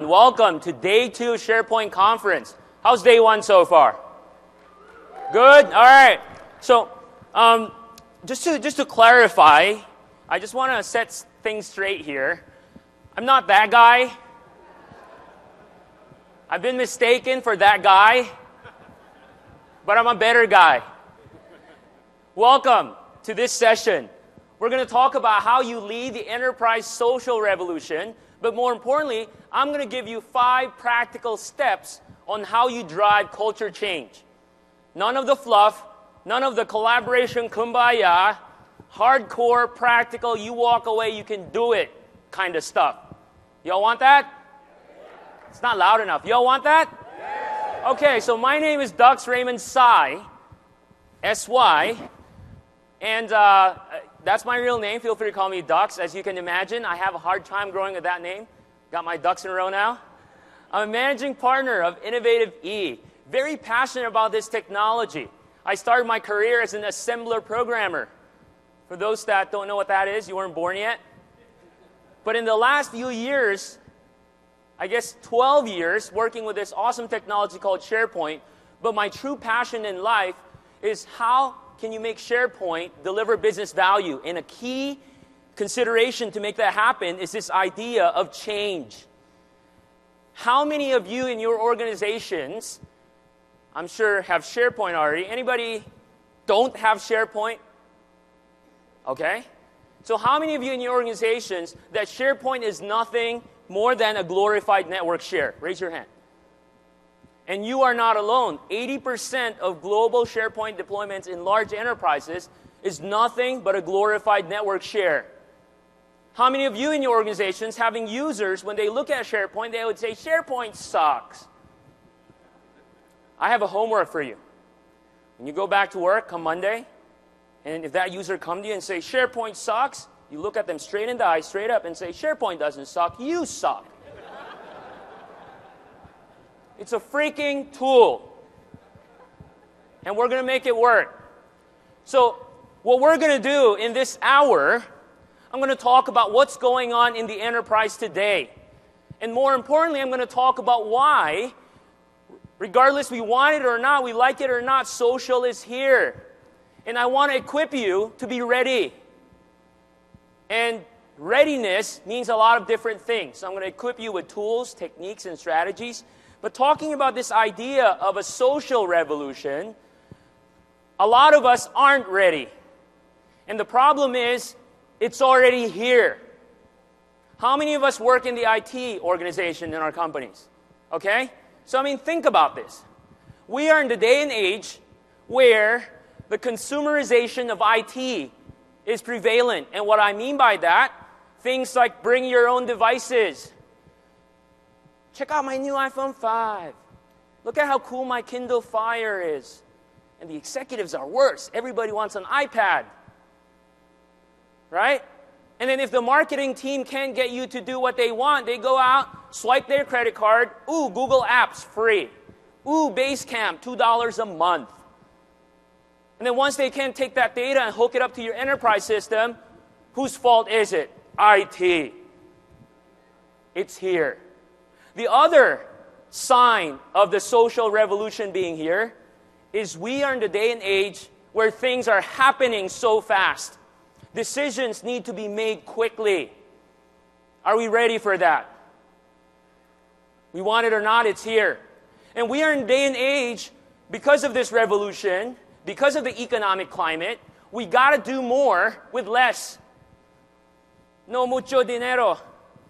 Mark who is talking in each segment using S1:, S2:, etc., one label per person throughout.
S1: everyone. Welcome to Day 2 SharePoint Conference. How's Day 1 so far? Good? All right. So, just to clarify, I just want to set things straight here. I'm not that guy. I've been mistaken for that guy, but I'm a better guy. Welcome to this session. We're going to talk about how you lead the enterprise social revolution, but more importantly, I'm going to give you 5 practical steps on how you drive culture change. None of the fluff, none of the collaboration kumbaya, hardcore, practical, you walk away, you can do it kind of stuff. Y'all want that? It's not loud enough. Y'all want that? Okay, so my name is Dux Raymond Sy, S-Y, and that's my real name. Feel free to call me Dux. As you can imagine, I have a hard time growing with that name. Got my ducks in a row now. I'm a managing partner of Innovative E. Very passionate about this technology. I started my career as an assembler programmer. For those that don't know what that is, you weren't born yet. But in the last few years, I guess 12 years, working with this awesome technology called SharePoint, but my true passion in life is how can you make SharePoint deliver business value? And a key consideration to make that happen is this idea of change. How many of you in your organizations, I'm sure, have SharePoint already? Anybody don't have SharePoint? Okay. So how many of you in your organizations that SharePoint is nothing more than a glorified network share? Raise your hand. And you are not alone. 80% of global SharePoint deployments in large enterprises is nothing but a glorified network share. How many of you in your organizations having users, when they look at SharePoint, they would say, SharePoint sucks? I have a homework for you. When you go back to work come Monday, and if that user comes to you and say, SharePoint sucks, you look at them straight in the eye, straight up, and say, SharePoint doesn't suck, you suck. It's a freaking tool. And we're going to make it work. So what we're going to do in this hour, I'm going to talk about what's going on in the enterprise today. And more importantly, I'm going to talk about why, regardless we want it or not, we like it or not, social is here. And I want to equip you to be ready. And readiness means a lot of different things. So I'm going to equip you with tools, techniques, and strategies. But talking about this idea of a social revolution, a lot of us aren't ready. And the problem is, it's already here. How many of us work in the IT organization in our companies? Okay? So, think about this. We are in the day and age where the consumerization of IT is prevalent. And what I mean by that, things like bring your own devices. Check out my new iPhone 5. Look at how cool my Kindle Fire is. And the executives are worse. Everybody wants an iPad. Right? And then if the marketing team can't get you to do what they want, they go out, swipe their credit card. Ooh, Google Apps, free. Ooh, Basecamp, $2 a month. And then once they can't take that data and hook it up to your enterprise system, whose fault is it? IT. It's here. The other sign of the social revolution being here is we are in the day and age where things are happening so fast. Decisions need to be made quickly. Are we ready for that? We want it or not, it's here. And we are in a day and age, because of this revolution, because of the economic climate, we got to do more with less. No mucho dinero.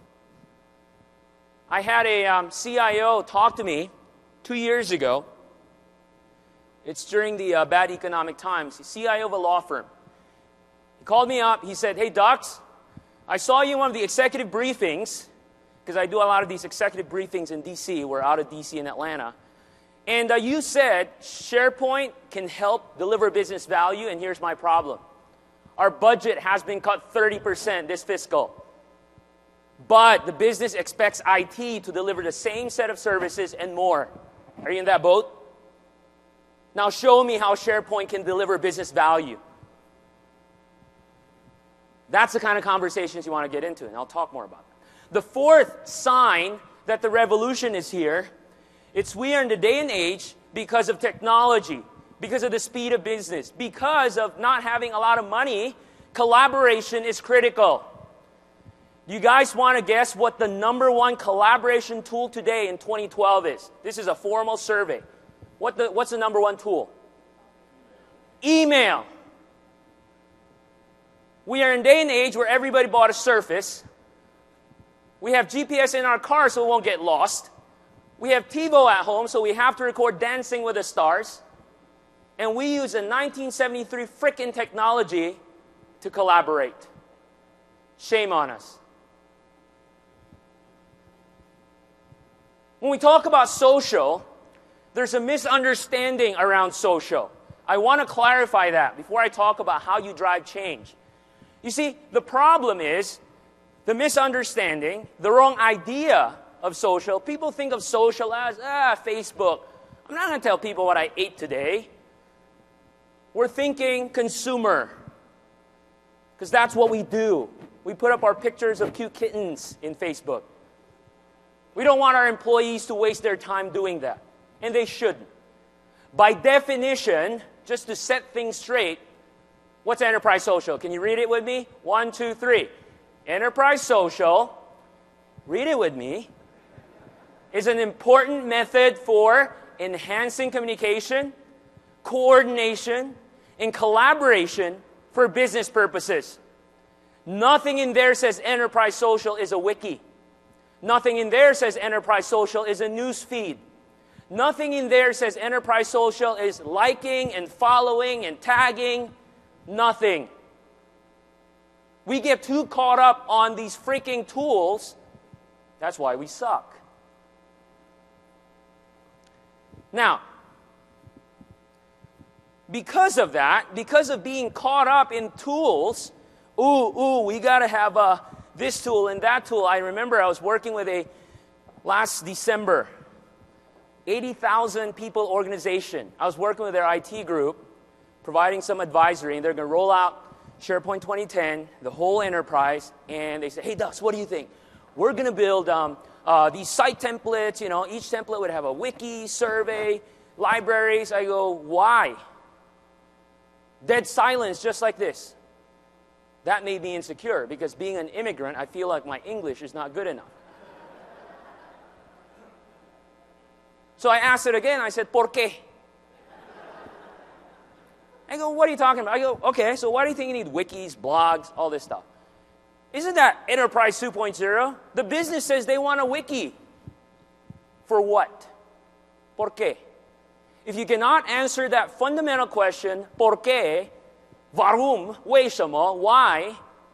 S1: I had a CIO talk to me 2 years ago. It's during the bad economic times. He's CIO of a law firm. He called me up. He said, hey, Dux, I saw you in one of the executive briefings, because I do a lot of these executive briefings in D.C. We're out of D.C. and Atlanta. And you said SharePoint can help deliver business value, and here's my problem. Our budget has been cut 30% this fiscal. But the business expects IT to deliver the same set of services and more. Are you in that boat? Now show me how SharePoint can deliver business value. That's the kind of conversations you want to get into, and I'll talk more about that. The fourth sign that the revolution is here. We are in the day and age because of technology, because of the speed of business, because of not having a lot of money. Collaboration is critical. You guys want to guess what the number one collaboration tool today in 2012 is? This is a formal survey. What's the number one tool? Email. We are in a day and age where everybody bought a Surface. We have GPS in our car so it won't get lost. We have TiVo at home so we have to record Dancing with the Stars. And we use a 1973 frickin' technology to collaborate. Shame on us. When we talk about social, there's a misunderstanding around social. I want to clarify that before I talk about how you drive change. You see, the problem is the misunderstanding, the wrong idea of social. People think of social as, Facebook. I'm not going to tell people what I ate today. We're thinking consumer, because that's what we do. We put up our pictures of cute kittens in Facebook. We don't want our employees to waste their time doing that, and they shouldn't. By definition, just to set things straight, what's enterprise social? Can you read it with me? 1, 2, 3. Enterprise social, read it with me, is an important method for enhancing communication, coordination, and collaboration for business purposes. Nothing in there says enterprise social is a wiki. Nothing in there says enterprise social is a news feed. Nothing in there says enterprise social is liking and following and tagging. Nothing. We get too caught up on these freaking tools. That's why we suck. Now, because of that, because of being caught up in tools, we got to have this tool and that tool. I remember I was working with last December, 80,000 people organization. I was working with their IT group, providing some advisory, and they're going to roll out SharePoint 2010, the whole enterprise, and they said, hey, Dux, what do you think? We're going to build these site templates. Each template would have a wiki, survey, libraries. I go, why? Dead silence, just like this. That made me insecure, because being an immigrant, I feel like my English is not good enough. So I asked it again. I said, ¿Por qué? I go, what are you talking about? I go, okay, so why do you think you need wikis, blogs, all this stuff? Isn't that Enterprise 2.0? The business says they want a wiki. For what? ¿Por qué? If you cannot answer that fundamental question, ¿por qué? Warum? 为什么? Why?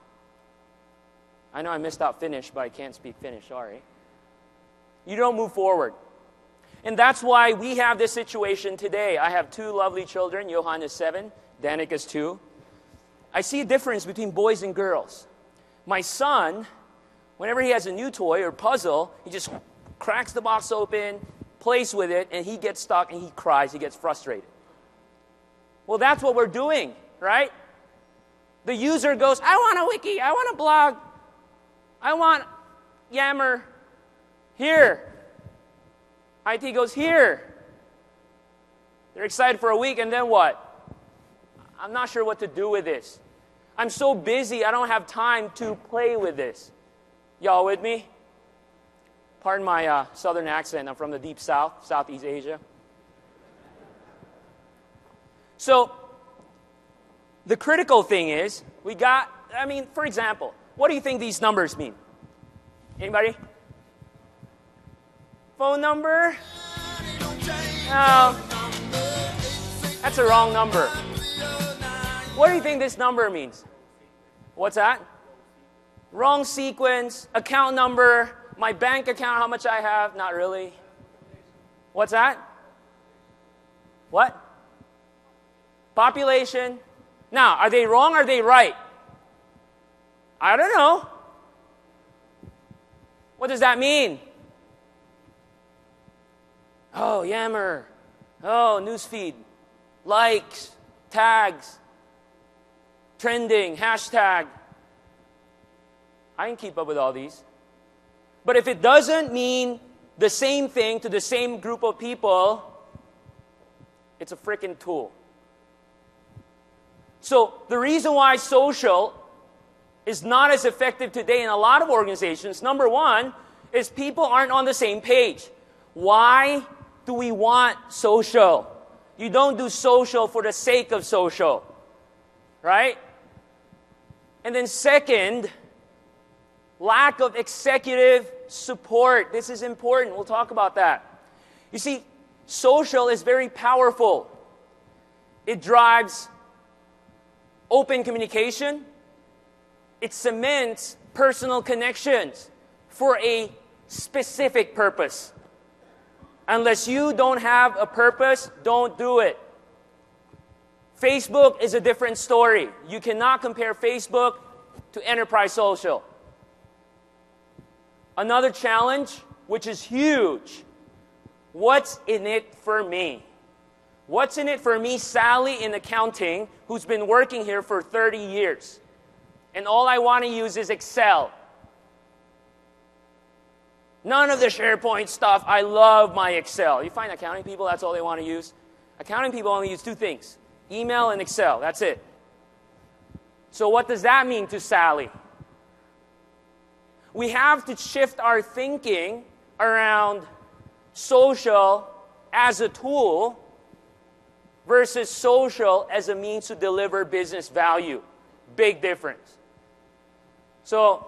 S1: I know I missed out Finnish, but I can't speak Finnish, sorry. You don't move forward. And that's why we have this situation today. I have 2 lovely children. Johan is 7. Danik is 2. I see a difference between boys and girls. My son, whenever he has a new toy or puzzle, he just cracks the box open, plays with it, and he gets stuck and he cries. He gets frustrated. Well, that's what we're doing, right? The user goes, I want a wiki. I want a blog. I want Yammer. Here. IT goes, here. They're excited for a week, and then what? I'm not sure what to do with this. I'm so busy, I don't have time to play with this. Y'all with me? Pardon my southern accent. I'm from the deep south, Southeast Asia. So, the critical thing is, for example, what do you think these numbers mean? Anybody? Phone number? No. That's a wrong number. What do you think this number means? What's that? Wrong sequence, account number, my bank account, how much I have? Not really. What's that? What? Population. Now, are they wrong or are they right? I don't know. What does that mean? Oh, Yammer. Oh, newsfeed. Likes. Tags. Trending. Hashtag. I can keep up with all these. But if it doesn't mean the same thing to the same group of people, it's a freaking tool. So the reason why social is not as effective today in a lot of organizations, number one, is people aren't on the same page. Why do we want social? You don't do social for the sake of social, right? And then second, lack of executive support. This is important. We'll talk about that. You see, social is very powerful. It drives open communication. It cements personal connections for a specific purpose. Unless you don't have a purpose, don't do it. Facebook is a different story. You cannot compare Facebook to enterprise social. Another challenge, which is huge. What's in it for me? What's in it for me, Sally in accounting, who's been working here for 30 years? And all I want to use is Excel. None of the SharePoint stuff. I love my Excel. You find accounting people, that's all they want to use? Accounting people only use two things. Email and Excel. That's it. So what does that mean to Sally? We have to shift our thinking around social as a tool versus social as a means to deliver business value. Big difference. So,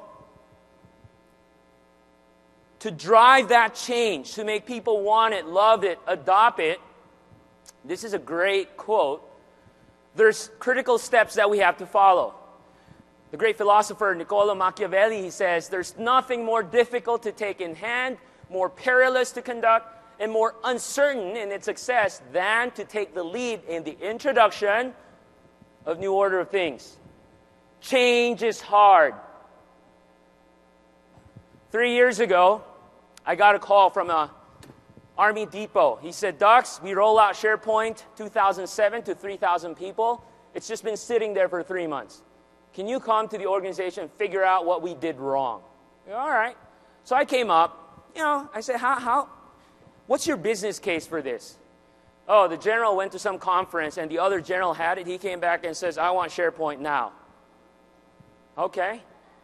S1: to drive that change, to make people want it, love it, adopt it, this is a great quote. There's critical steps that we have to follow. The great philosopher Niccolo Machiavelli, he says, there's nothing more difficult to take in hand, more perilous to conduct, and more uncertain in its success than to take the lead in the introduction of new order of things. Change is hard. 3 years ago, I got a call from a Army Depot. He said, Dux, we roll out SharePoint 2007 to 3,000 people. It's just been sitting there for 3 months. Can you come to the organization and figure out what we did wrong? All right. So I came up. I said, what's your business case for this? Oh, the general went to some conference and the other general had it. He came back and says, I want SharePoint now. Okay.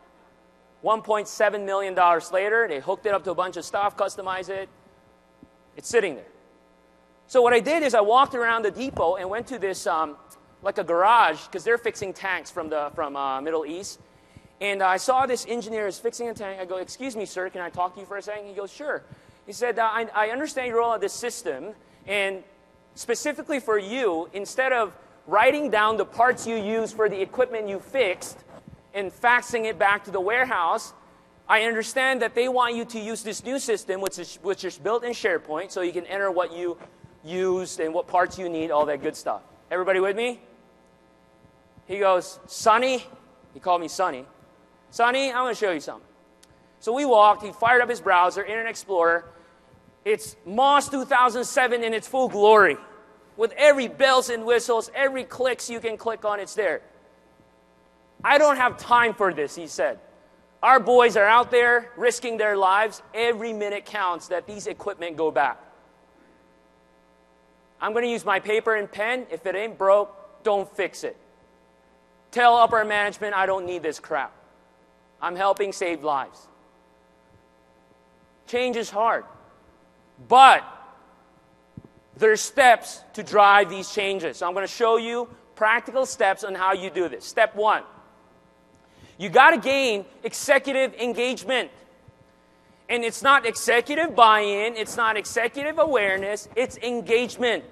S1: $1.7 million later, they hooked it up to a bunch of stuff, customized it. It's sitting there. So what I did is I walked around the depot and went to this, like a garage, because they're fixing tanks from Middle East. And I saw this engineer is fixing a tank. I go, excuse me, sir, can I talk to you for a second? He goes, sure. He said, I understand you roll out this system, and specifically for you, instead of writing down the parts you use for the equipment you fixed and faxing it back to the warehouse, I understand that they want you to use this new system, which is built in SharePoint, so you can enter what you used and what parts you need, all that good stuff. Everybody with me? He goes, Sonny, he called me Sonny. Sonny, I'm going to show you something. So we walked, he fired up his browser, Internet Explorer. It's MOS 2007 in its full glory. With every bells and whistles, every clicks you can click on, it's there. I don't have time for this, he said. Our boys are out there risking their lives. Every minute counts that these equipment go back. I'm going to use my paper and pen. If it ain't broke, don't fix it. Tell upper management I don't need this crap. I'm helping save lives. Change is hard. But there's steps to drive these changes. So I'm going to show you practical steps on how you do this. Step 1. You got to gain executive engagement. And it's not executive buy-in, it's not executive awareness, it's engagement.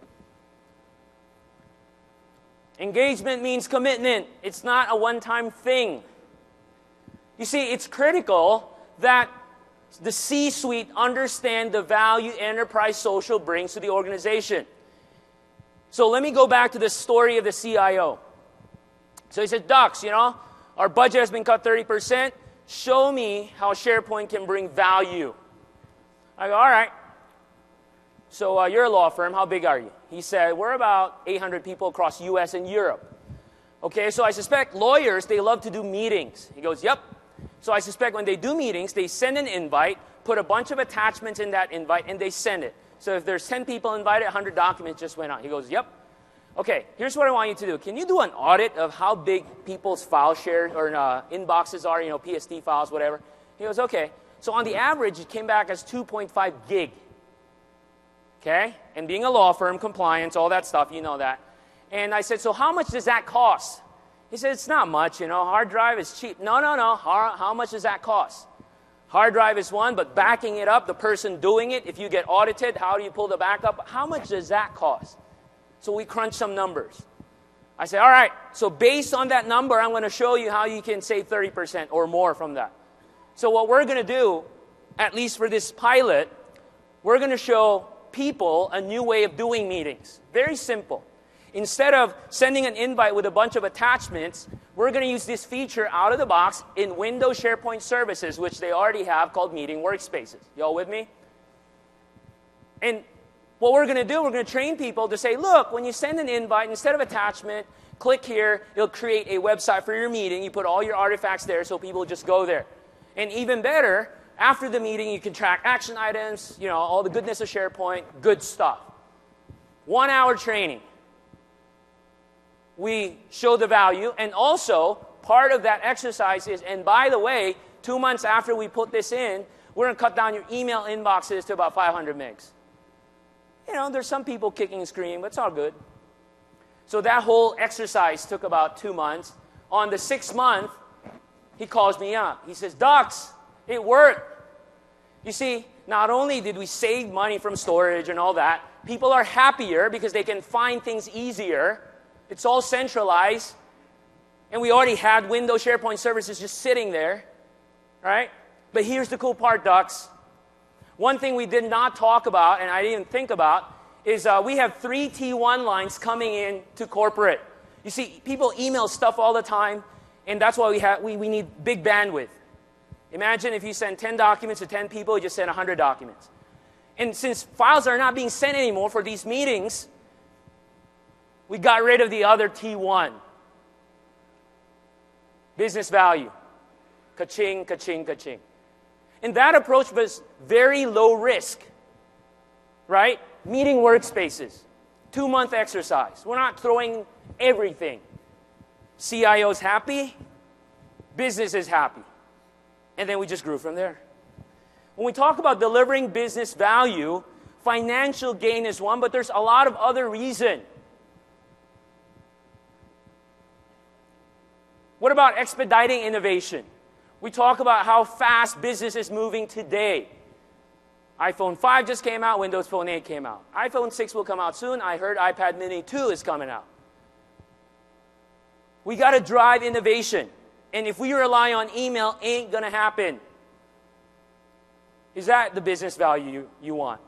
S1: Engagement means commitment. It's not a one-time thing. You see, it's critical that the C-suite understand the value enterprise social brings to the organization. So let me go back to the story of the CIO. So he said, Dux, our budget has been cut 30%. Show me how SharePoint can bring value. I go, all right. So you're a law firm. How big are you? He said, we're about 800 people across U.S. and Europe. Okay, so I suspect lawyers, they love to do meetings. He goes, yep. So I suspect when they do meetings, they send an invite put a bunch of attachments in that invite, and they send it. So if there's 10 people invited, 100 documents just went out. He goes, yep. Okay, here's what I want you to do. Can you do an audit of how big people's file shares or inboxes are, PSD files, whatever? He goes, okay. So on the average, it came back as 2.5 gig. Okay? And being a law firm, compliance, all that stuff, you know that. And I said, so how much does that cost? He said, it's not much, hard drive is cheap. No. How much does that cost? Hard drive is one, but backing it up, the person doing it, if you get audited, how do you pull the backup? How much does that cost? So we crunched some numbers. I said, all right, so based on that number, I'm going to show you how you can save 30% or more from that. So what we're going to do, at least for this pilot, we're going to show people a new way of doing meetings. Very simple. Instead of sending an invite with a bunch of attachments, we're going to use this feature out of the box in Windows SharePoint Services, which they already have, called Meeting Workspaces. Y'all with me? And what we're going to do, we're going to train people to say, look, when you send an invite, instead of attachment, click here, it'll create a website for your meeting. You put all your artifacts there so people just go there. And even better, after the meeting, you can track action items, all the goodness of SharePoint, good stuff. 1 hour training. We show the value, and also part of that exercise is, and by the way, 2 months after we put this in, we're going to cut down your email inboxes to about 500 megs. There's some people kicking and screaming, but it's all good. So that whole exercise took about 2 months. On the 6th month, he calls me up. He says, Dux, it worked. You see, not only did we save money from storage and all that, people are happier because they can find things easier. It's all centralized. And we already had Windows SharePoint Services just sitting there, right? But here's the cool part, Dux. One thing we did not talk about, and I didn't even think about, is we have 3 T1 lines coming in to corporate. You see, people email stuff all the time, and that's why we need big bandwidth. Imagine if you send 10 documents to 10 people, you just send 100 documents. And since files are not being sent anymore for these meetings, we got rid of the other T1. Business value. Ka-ching, ka-ching, ka-ching. And that approach was very low risk, right? Meeting workspaces. 2-month exercise. We're not throwing everything. CIO's happy. Business is happy. And then we just grew from there. When we talk about delivering business value, financial gain is one, but there's a lot of other reasons. What about expediting innovation? We talk about how fast business is moving today. iPhone 5 just came out, Windows Phone 8 came out. iPhone 6 will come out soon. I heard iPad Mini 2 is coming out. We got to drive innovation. And if we rely on email, ain't going to happen. Is that the business value you want?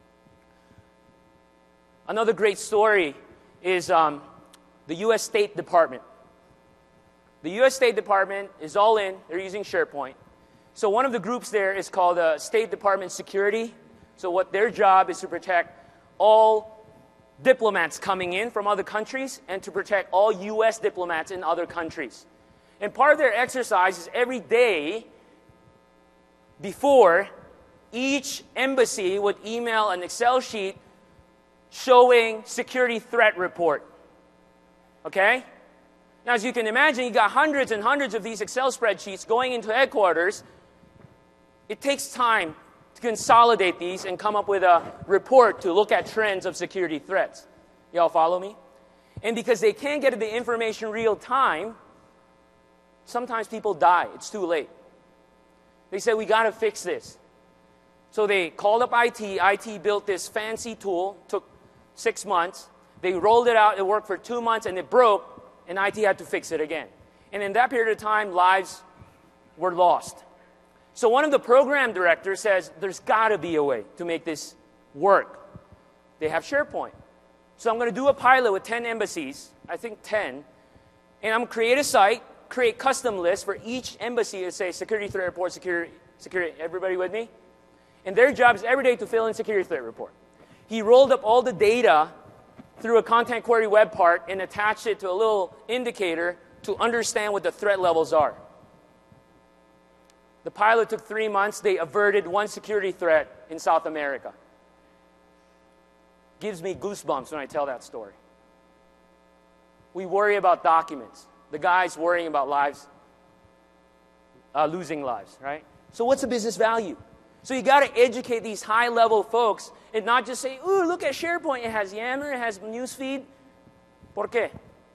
S1: Another great story is the U.S. State Department. The U.S. State Department is all in. They're using SharePoint. So one of the groups there is called State Department Security. So what their job is to protect all diplomats coming in from other countries and to protect all U.S. diplomats in other countries. And part of their exercise is every day before, each embassy would email an Excel sheet showing security threat report. Okay? Now, as you can imagine, you got hundreds and hundreds of these Excel spreadsheets going into headquarters. It takes time to consolidate these and come up with a report to look at trends of security threats. Y'all follow me? And because they can't get the information real time, sometimes people die. It's too late. They said, we got to fix this. So they called up IT. IT built this fancy tool. Took 6 months. They rolled it out. It worked for 2 months, and it broke. And IT had to fix it again. And in that period of time, lives were lost. So one of the program directors says, there's got to be a way to make this work. They have SharePoint. So I'm going to do a pilot with 10 embassies, I think 10, and I'm going to create a site, create custom lists for each embassy to say security threat report, security. Everybody with me? And their job is every day to fill in security threat report. He rolled up all the data through a content query web part and attached it to a little indicator to understand what the threat levels are. The pilot took 3 months. They averted one security threat in South America. Gives me goosebumps when I tell that story. We worry about documents. The guy's worrying about lives, losing lives, right? So what's the business value? So you got to educate these high-level folks and not just say, ooh, look at SharePoint. It has Yammer, it has Newsfeed. ¿Por qué?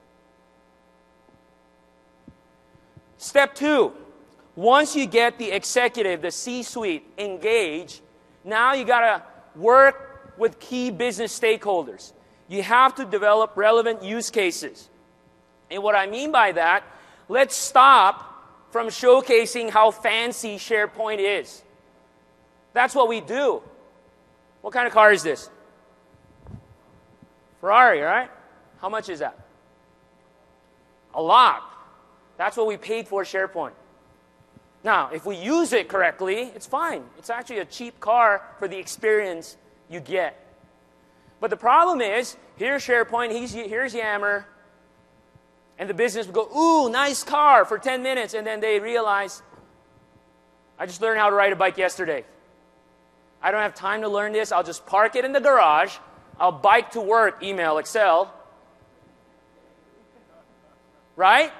S1: Step 2. Once you get the executive, the C-suite, engaged, now you got to work with key business stakeholders. You have to develop relevant use cases. And what I mean by that, let's stop from showcasing how fancy SharePoint is. That's what we do. What kind of car is this? Ferrari, right? How much is that? A lot. That's what we paid for SharePoint. Now, if we use it correctly, it's fine. It's actually a cheap car for the experience you get. But the problem is, here's SharePoint, here's Yammer, and the business would go, ooh, nice car for 10 minutes, and then they realize, I just learned how to ride a bike yesterday. I don't have time to learn this. I'll just park it in the garage. I'll bike to work, email, Excel. Right?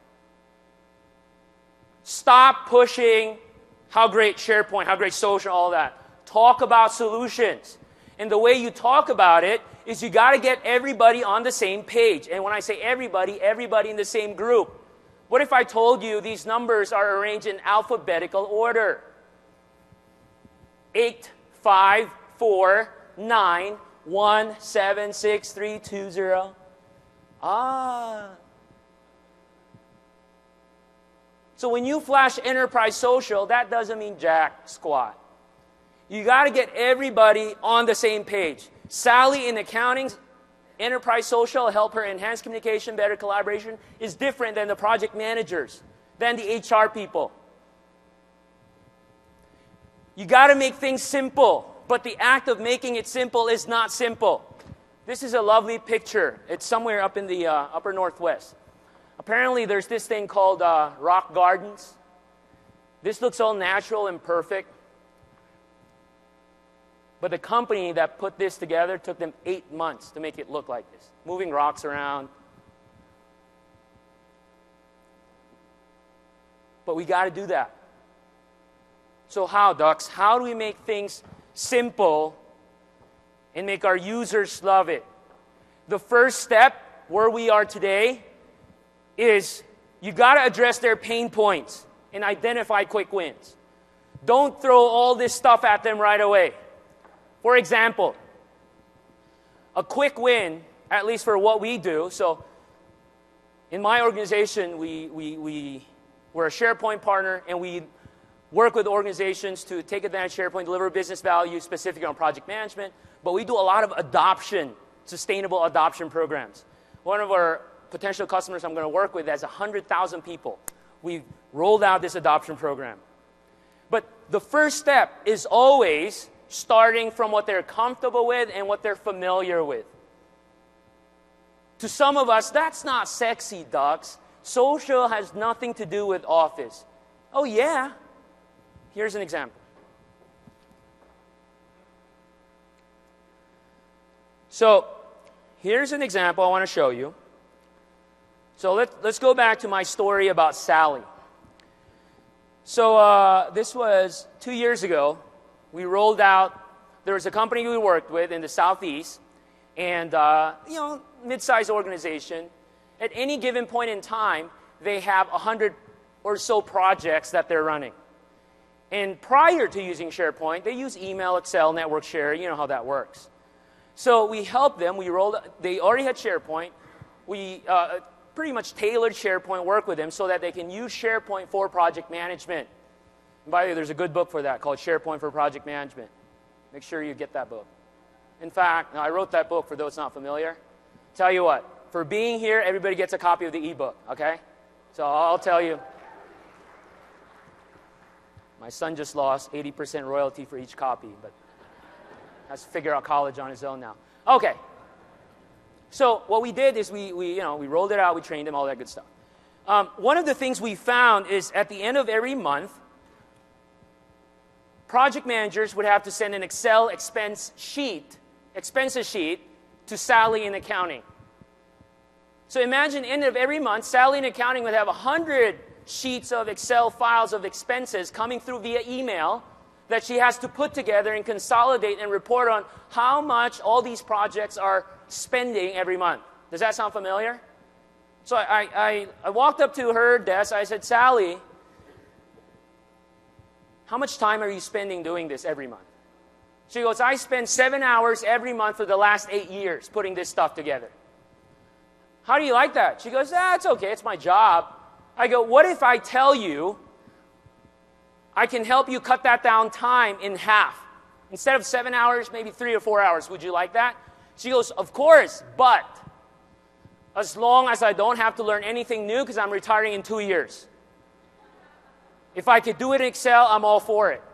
S1: Stop pushing how great SharePoint, how great social, all that. Talk about solutions. And the way you talk about it is you got to get everybody on the same page. And when I say everybody, everybody in the same group. What if I told you these numbers are arranged in alphabetical order? 8, 5, 4, 9, 1, 7, 6, 3, 2, 0. So when you flash enterprise social, that doesn't mean jack squat. You got to get everybody on the same page. Sally in accounting, enterprise social, help her enhance communication, better collaboration, is different than the project managers, than the HR people. You got to make things simple, but the act of making it simple is not simple. This is a lovely picture. It's somewhere up in the upper northwest. Apparently, there's this thing called rock gardens. This looks all natural and perfect. But the company that put this together took them 8 months to make it look like this. Moving rocks around. But we got to do that. So how, Ducks? How do we make things simple and make our users love it? The first step, where we are today, is you got to address their pain points and identify quick wins. Don't throw all this stuff at them right away. For example, a quick win, at least for what we do, so in my organization, we're a SharePoint partner, and we work with organizations to take advantage of SharePoint, deliver business value specifically on project management, but we do a lot of adoption, sustainable adoption programs. One of our potential customers I'm going to work with has 100,000 people. We've rolled out this adoption program. But the first step is always starting from what they're comfortable with and what they're familiar with. To some of us, that's not sexy, Ducks. Social has nothing to do with Office. Oh, yeah. Here's an example. So, here's an example I want to show you. So let's go back to my story about Sally. So this was 2 years ago. We rolled out, there was a company we worked with in the Southeast, and, mid-sized organization. At any given point in time, they have 100 or so projects that they're running. And prior to using SharePoint, they use email, Excel, network share. You know how that works. So we helped them. They already had SharePoint. We pretty much tailored SharePoint work with them so that they can use SharePoint for project management. And by the way, there's a good book for that called SharePoint for Project Management. Make sure you get that book. In fact, I wrote that book for those not familiar. Tell you what, for being here, everybody gets a copy of the ebook, okay? So I'll tell you. My son just lost 80% royalty for each copy, but has to figure out college on his own now. Okay. So what we did is we rolled it out, we trained him, all that good stuff. One of the things we found is at the end of every month, project managers would have to send an Excel expenses sheet to Sally in accounting. So imagine end of every month, Sally in accounting would have 100 sheets of Excel files of expenses coming through via email that she has to put together and consolidate and report on how much all these projects are spending every month. Does that sound familiar? So I walked up to her desk. I said, Sally, how much time are you spending doing this every month? She goes, I spend 7 hours every month for the last 8 years putting this stuff together. How do you like that? She goes, it's okay. It's my job. I go, what if I tell you I can help you cut that down time in half? Instead of 7 hours, maybe 3 or 4 hours. Would you like that? She goes, of course, but as long as I don't have to learn anything new because I'm retiring in 2 years. If I could do it in Excel, I'm all for it.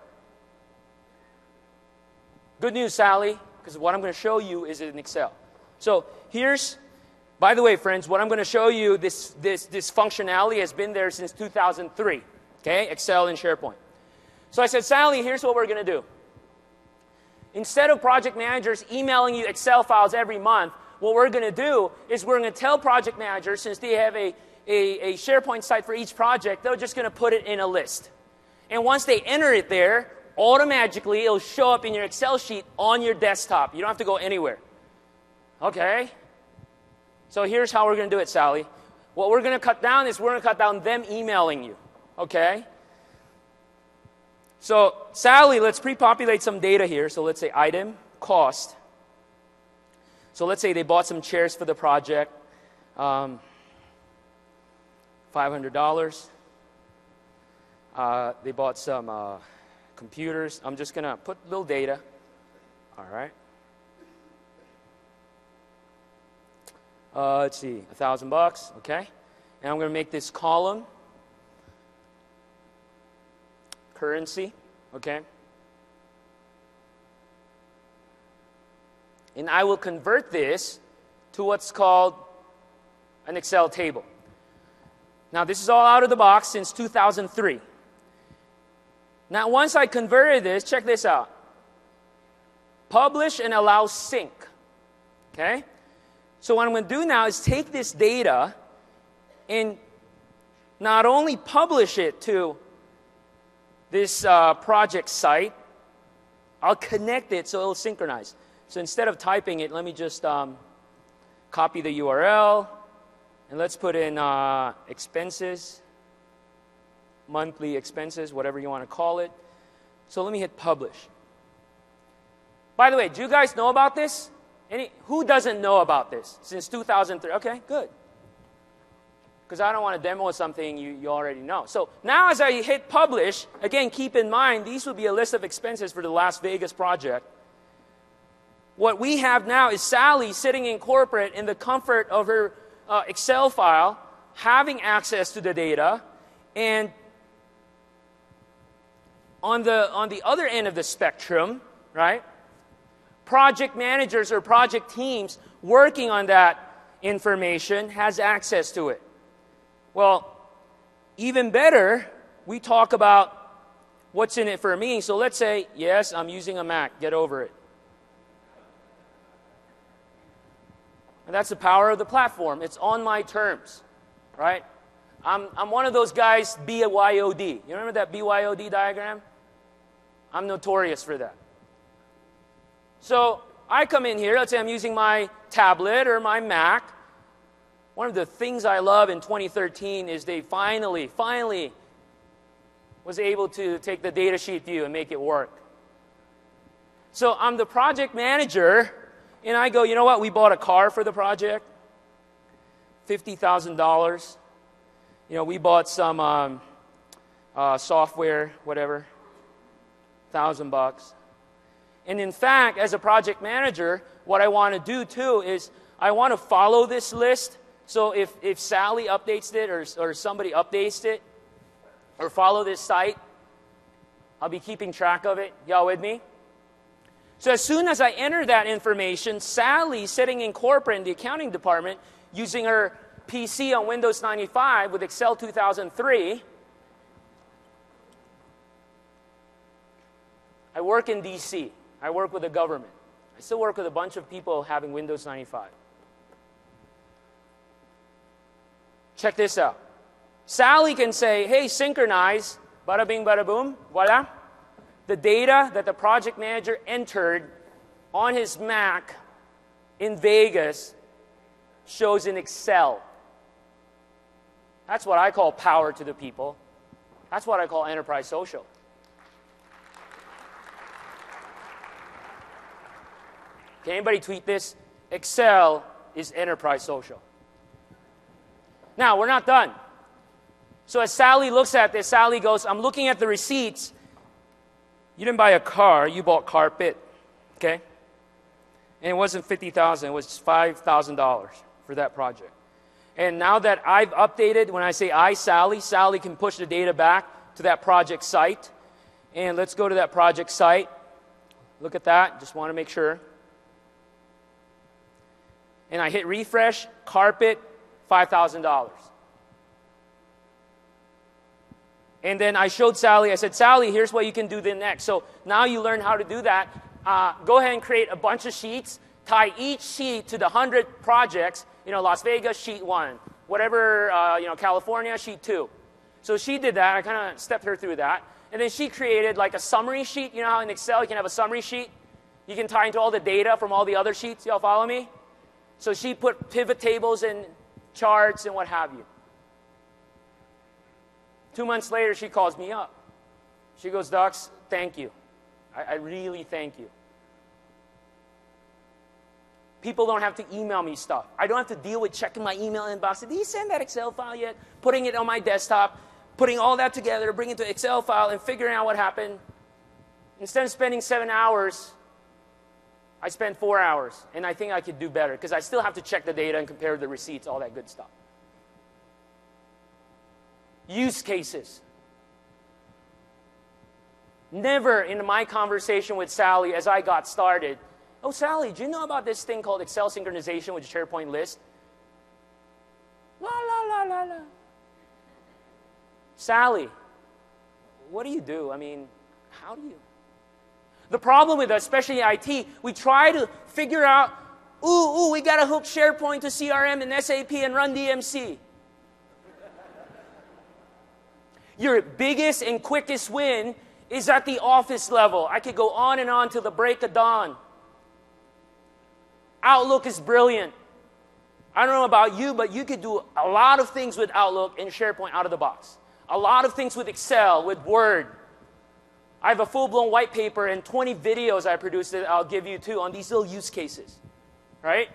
S1: Good news, Sally, because what I'm going to show you is in Excel. So here's, by the way, friends, what I'm going to show you, this functionality has been there since 2003. Okay, Excel and SharePoint. So I said, Sally, here's what we're going to do. Instead of project managers emailing you Excel files every month, what we're going to do is we're going to tell project managers, since they have a SharePoint site for each project, they're just going to put it in a list. And once they enter it there, automatically it'll show up in your Excel sheet on your desktop. You don't have to go anywhere. Okay? So here's how we're going to do it, Sally. What we're going to cut down is we're going to cut down them emailing you. Okay? So, Sally, let's pre-populate some data here. So let's say item, cost. So let's say they bought some chairs for the project. $500. They bought some computers. I'm just going to put little data. All right. Let's see, $1,000. Okay. And I'm going to make this column currency. Okay. And I will convert this to what's called an Excel table. Now, this is all out of the box since 2003. Now, once I converted this, check this out. Publish and allow sync. Okay? So what I'm going to do now is take this data and not only publish it to this project site, I'll connect it so it'll synchronize. So instead of typing it, let me just copy the URL, and let's put in expenses, monthly expenses, whatever you want to call it. So let me hit publish. By the way, do you guys know about this? Who doesn't know about this since 2003? Okay, good. Because I don't want to demo something you already know. So now as I hit publish, again, keep in mind, these will be a list of expenses for the Las Vegas project. What we have now is Sally sitting in corporate in the comfort of her Excel file, having access to the data, and on the other end of the spectrum, right, project managers or project teams working on that information has access to it. Well, even better, we talk about what's in it for me. So let's say, yes, I'm using a Mac. Get over it. And that's the power of the platform. It's on my terms, right? I'm one of those guys, BYOD. You remember that BYOD diagram? I'm notorious for that. So I come in here, let's say I'm using my tablet or my Mac. One of the things I love in 2013 is they finally was able to take the data sheet view and make it work. So I'm the project manager, and I go, you know what? We bought a car for the project, $50,000. You know, we bought some software, whatever, $1,000. And in fact, as a project manager, what I want to do too is I want to follow this list. So if Sally updates it or somebody updates it or follow this site, I'll be keeping track of it. Y'all with me? So as soon as I enter that information, Sally, sitting in corporate in the accounting department, using her PC on Windows 95 with Excel 2003, I work in DC. I work with the government. I still work with a bunch of people having Windows 95. Check this out. Sally can say, hey, synchronize, bada bing, bada boom, voila. The data that the project manager entered on his Mac in Vegas shows in Excel. That's what I call power to the people. That's what I call enterprise social. Can anybody tweet this? Excel is enterprise social. Now, we're not done. So as Sally looks at this, Sally goes, I'm looking at the receipts. You didn't buy a car, you bought carpet. Okay? And it wasn't $50,000, it was $5,000 for that project. And now that I've updated, when I say I, Sally can push the data back to that project site. And let's go to that project site. Look at that, just want to make sure. And I hit refresh, carpet, $5,000. And then I showed Sally, I said, Sally, here's what you can do then next. So now you learn how to do that. Go ahead and create a bunch of sheets, tie each sheet to the 100 projects, Las Vegas, sheet 1. Whatever, California, sheet 2. So she did that. I kind of stepped her through that. And then she created like a summary sheet. You know how in Excel you can have a summary sheet? You can tie into all the data from all the other sheets. Y'all follow me? So she put pivot tables and charts and what have you. 2 months later, she calls me up. She goes, Dux, thank you. I really thank you. People don't have to email me stuff. I don't have to deal with checking my email inbox. Did he send that Excel file yet? Putting it on my desktop, putting all that together, bringing it to Excel file, and figuring out what happened. Instead of spending 7 hours, I spent 4 hours. And I think I could do better because I still have to check the data and compare the receipts, all that good stuff. Use cases. Never in my conversation with Sally as I got started, oh, Sally, do you know about this thing called Excel synchronization with SharePoint list? La, la, la, la, la. Sally, what do you do? I mean, how do you? The problem with us, especially in IT, we try to figure out, we got to hook SharePoint to CRM and SAP and run DMC. Your biggest and quickest win is at the office level. I could go on and on till the break of dawn. Outlook is brilliant. I don't know about you, but you could do a lot of things with Outlook and SharePoint out of the box. A lot of things with Excel, with Word. I have a full-blown white paper and 20 videos I produced that I'll give you too on these little use cases. Right?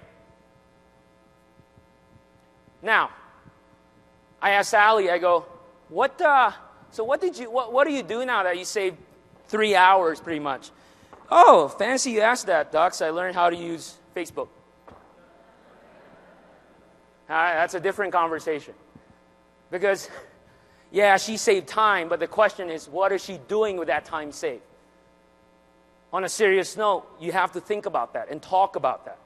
S1: Now, I asked Sally, I go, what do you do now that you saved 3 hours pretty much? Oh, fancy you asked that, Dux. I learned how to use Facebook. That's a different conversation. Because, yeah, she saved time, but the question is, what is she doing with that time saved? On a serious note, you have to think about that and talk about that.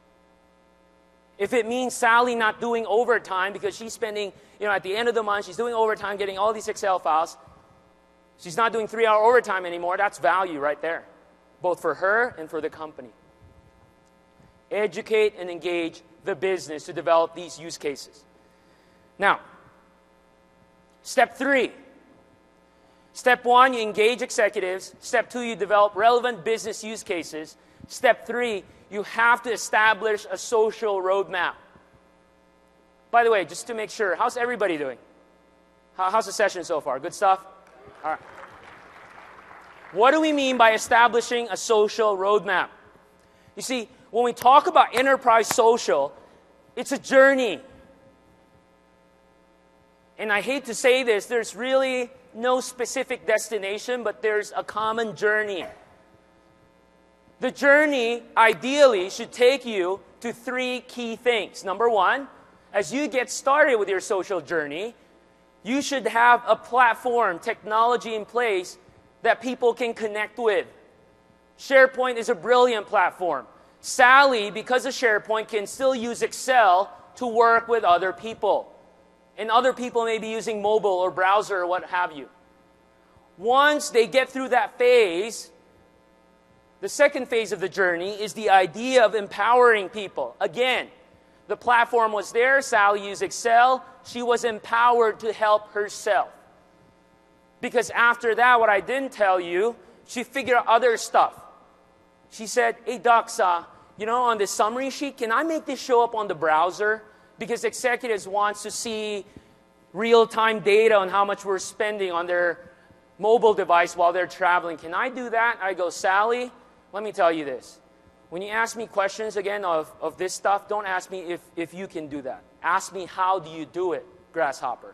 S1: If it means Sally not doing overtime because she's spending, at the end of the month, she's doing overtime, getting all these Excel files. She's not doing 3-hour overtime anymore. That's value right there, both for her and for the company. Educate and engage the business to develop these use cases. Now, step 3. Step 1, you engage executives. Step 2, you develop relevant business use cases. Step 3, you have to establish a social roadmap. By the way, just to make sure, how's everybody doing? How's the session so far? Good stuff? All right. What do we mean by establishing a social roadmap? You see, when we talk about enterprise social, it's a journey. And I hate to say this, there's really no specific destination, but there's a common journey. The journey, ideally, should take you to 3 key things. Number 1, as you get started with your social journey, you should have a platform, technology in place that people can connect with. SharePoint is a brilliant platform. Sally, because of SharePoint, can still use Excel to work with other people. And other people may be using mobile or browser or what have you. Once they get through that phase, The second phase of the journey is the idea of empowering people. Again, the platform was there. Sally used Excel. She was empowered to help herself. Because after that, what I didn't tell you, she figured out other stuff. She said, hey, Docs, on this summary sheet, can I make this show up on the browser? Because executives want to see real-time data on how much we're spending on their mobile device while they're traveling. Can I do that? I go, Sally, let me tell you this. When you ask me questions again of this stuff, don't ask me if you can do that. Ask me, how do you do it, Grasshopper?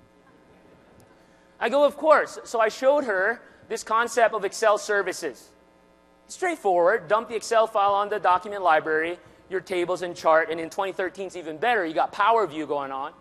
S1: I go, of course. So I showed her this concept of Excel services. Straightforward. Dump the Excel file on the document library, your tables and chart, and in 2013 it's even better. You got Power View going on.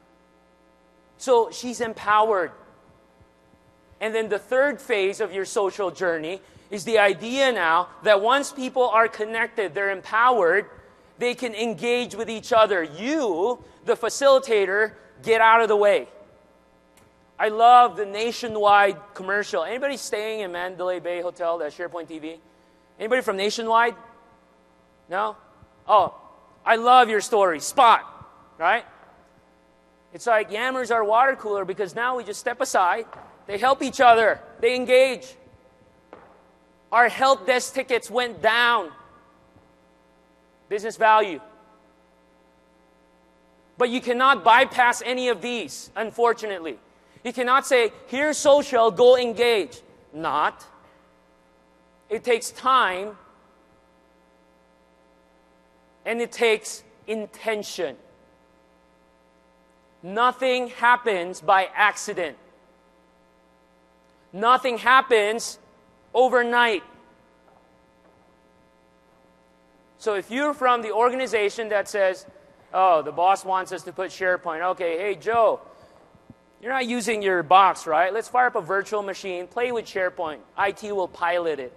S1: So she's empowered. And then the third phase of your social journey is the idea now that once people are connected, they're empowered, they can engage with each other. You, the facilitator, get out of the way. I love the Nationwide commercial. Anybody staying in Mandalay Bay Hotel, that SharePoint TV? Anybody from Nationwide? No? Oh, I love your story. Spot, right? It's like Yammer's our water cooler because now we just step aside. They help each other. They engage. Our help desk tickets went down. Business value. But you cannot bypass any of these, unfortunately. You cannot say, here's social, go engage. Not. It takes time. And it takes intention. Nothing happens by accident. Nothing happens overnight. So if you're from the organization that says, oh, the boss wants us to put SharePoint. Okay, hey, Joe, you're not using your box, right? Let's fire up a virtual machine, play with SharePoint. IT will pilot it.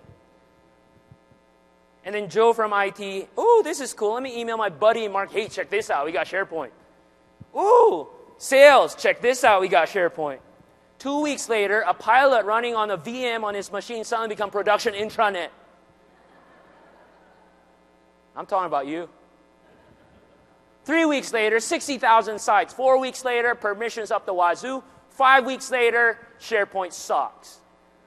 S1: And then Joe from IT, ooh, this is cool. Let me email my buddy Mark, hey, check this out. We got SharePoint. Ooh, sales, check this out. We got SharePoint. 2 weeks later, a pilot running on a VM on his machine suddenly become production intranet. I'm talking about you. 3 weeks later, 60,000 sites. 4 weeks later, permissions up the wazoo. 5 weeks later, SharePoint sucks.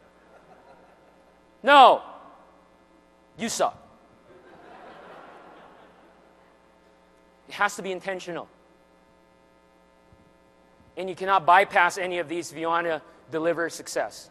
S1: No, you suck. It has to be intentional. And you cannot bypass any of these if you want to deliver success.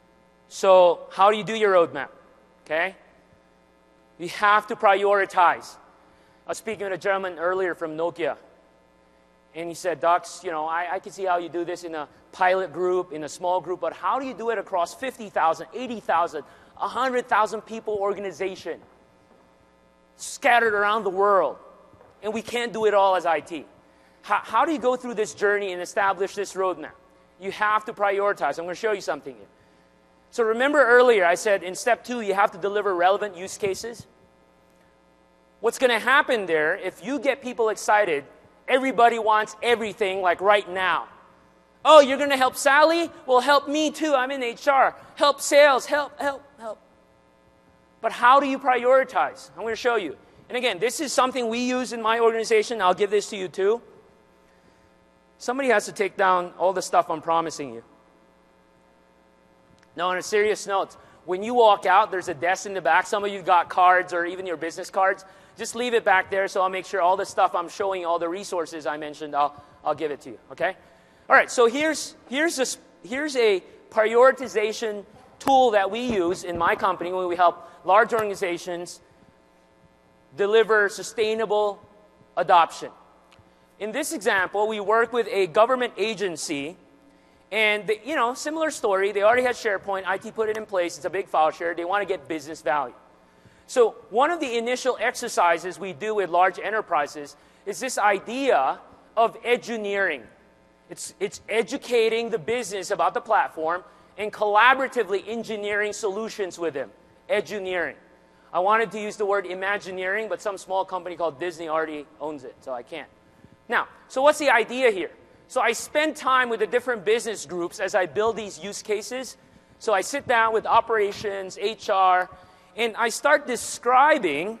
S1: So how do you do your roadmap? Okay? You have to prioritize. I was speaking with a gentleman earlier from Nokia. And he said, Docs, I can see how you do this in a pilot group, in a small group, but how do you do it across 50,000, 80,000, 100,000 people organization scattered around the world? And we can't do it all as IT. How do you go through this journey and establish this roadmap? You have to prioritize. I'm going to show you something here. So remember earlier I said in step 2 you have to deliver relevant use cases. What's going to happen there, if you get people excited, everybody wants everything like right now. Oh, you're going to help Sally? Well, help me too. I'm in HR. Help sales. Help. But how do you prioritize? I'm going to show you. And again, this is something we use in my organization. I'll give this to you too. Somebody has to take down all the stuff I'm promising you. Now, on a serious note, when you walk out, there's a desk in the back. Some of you got cards or even your business cards. Just leave it back there so I'll make sure all the stuff I'm showing, all the resources I mentioned, I'll give it to you, okay? All right, so here's a prioritization tool that we use in my company when we help large organizations deliver sustainable adoption. In this example, we work with a government agency, and similar story. They already had SharePoint. IT put it in place. It's a big file share. They want to get business value. So one of the initial exercises we do with large enterprises is this idea of eduneering. It's educating the business about the platform and collaboratively engineering solutions with them. Eduneering. I wanted to use the word imagineering, but some small company called Disney already owns it, so I can't. Now, so what's the idea here? So I spend time with the different business groups as I build these use cases. So I sit down with operations, HR, And I start describing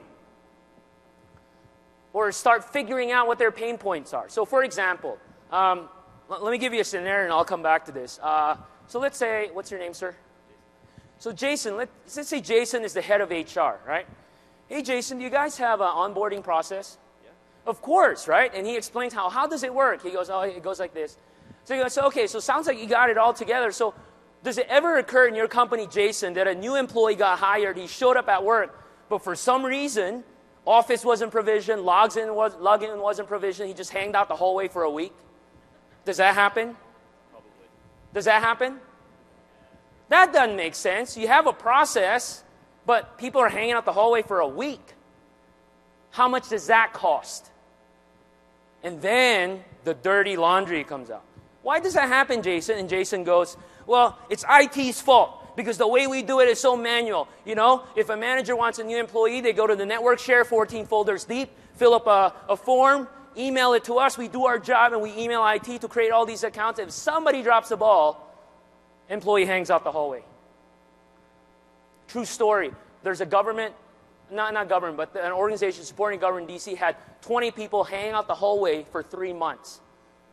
S1: or start figuring out what their pain points are. So for example, let me give you a scenario and I'll come back to this. So let's say, what's your name, sir? So Jason, let's say Jason is the head of HR, right? Hey Jason, do you guys have an onboarding process? Yeah. Of course, right? And he explains how does it work? He goes, oh, it goes like this. So he goes, okay, so sounds like you got it all together. So does it ever occur in your company, Jason, that a new employee got hired, he showed up at work, but for some reason, Office wasn't provisioned, login wasn't provisioned, he just hanged out the hallway for a week? Does that happen? Probably. Does that happen? That doesn't make sense. You have a process, but people are hanging out the hallway for a week. How much does that cost? And then the dirty laundry comes out. Why does that happen, Jason? And Jason goes, well, it's IT's fault because the way we do it is so manual. You know, if a manager wants a new employee, they go to the network share, 14 folders deep, fill up a form, email it to us. We do our job and we email IT to create all these accounts. If somebody drops the ball, employee hangs out the hallway. True story. There's a government, not government, but an organization supporting government in D.C. had 20 people hanging out the hallway for 3 months.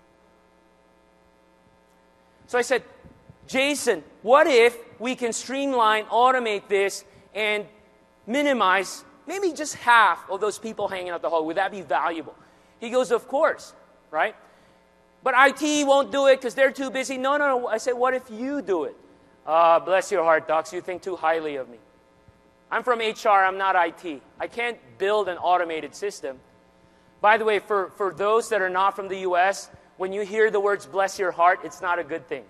S1: So I said, Jason, what if we can streamline, automate this, and minimize maybe just half of those people hanging out the hallway? Would that be valuable? He goes, of course, right? But IT won't do it because they're too busy. No. I said, what if you do it? Bless your heart, Docs. You think too highly of me. I'm from HR. I'm not IT. I can't build an automated system. By the way, for those that are not from the U.S., when you hear the words bless your heart, it's not a good thing.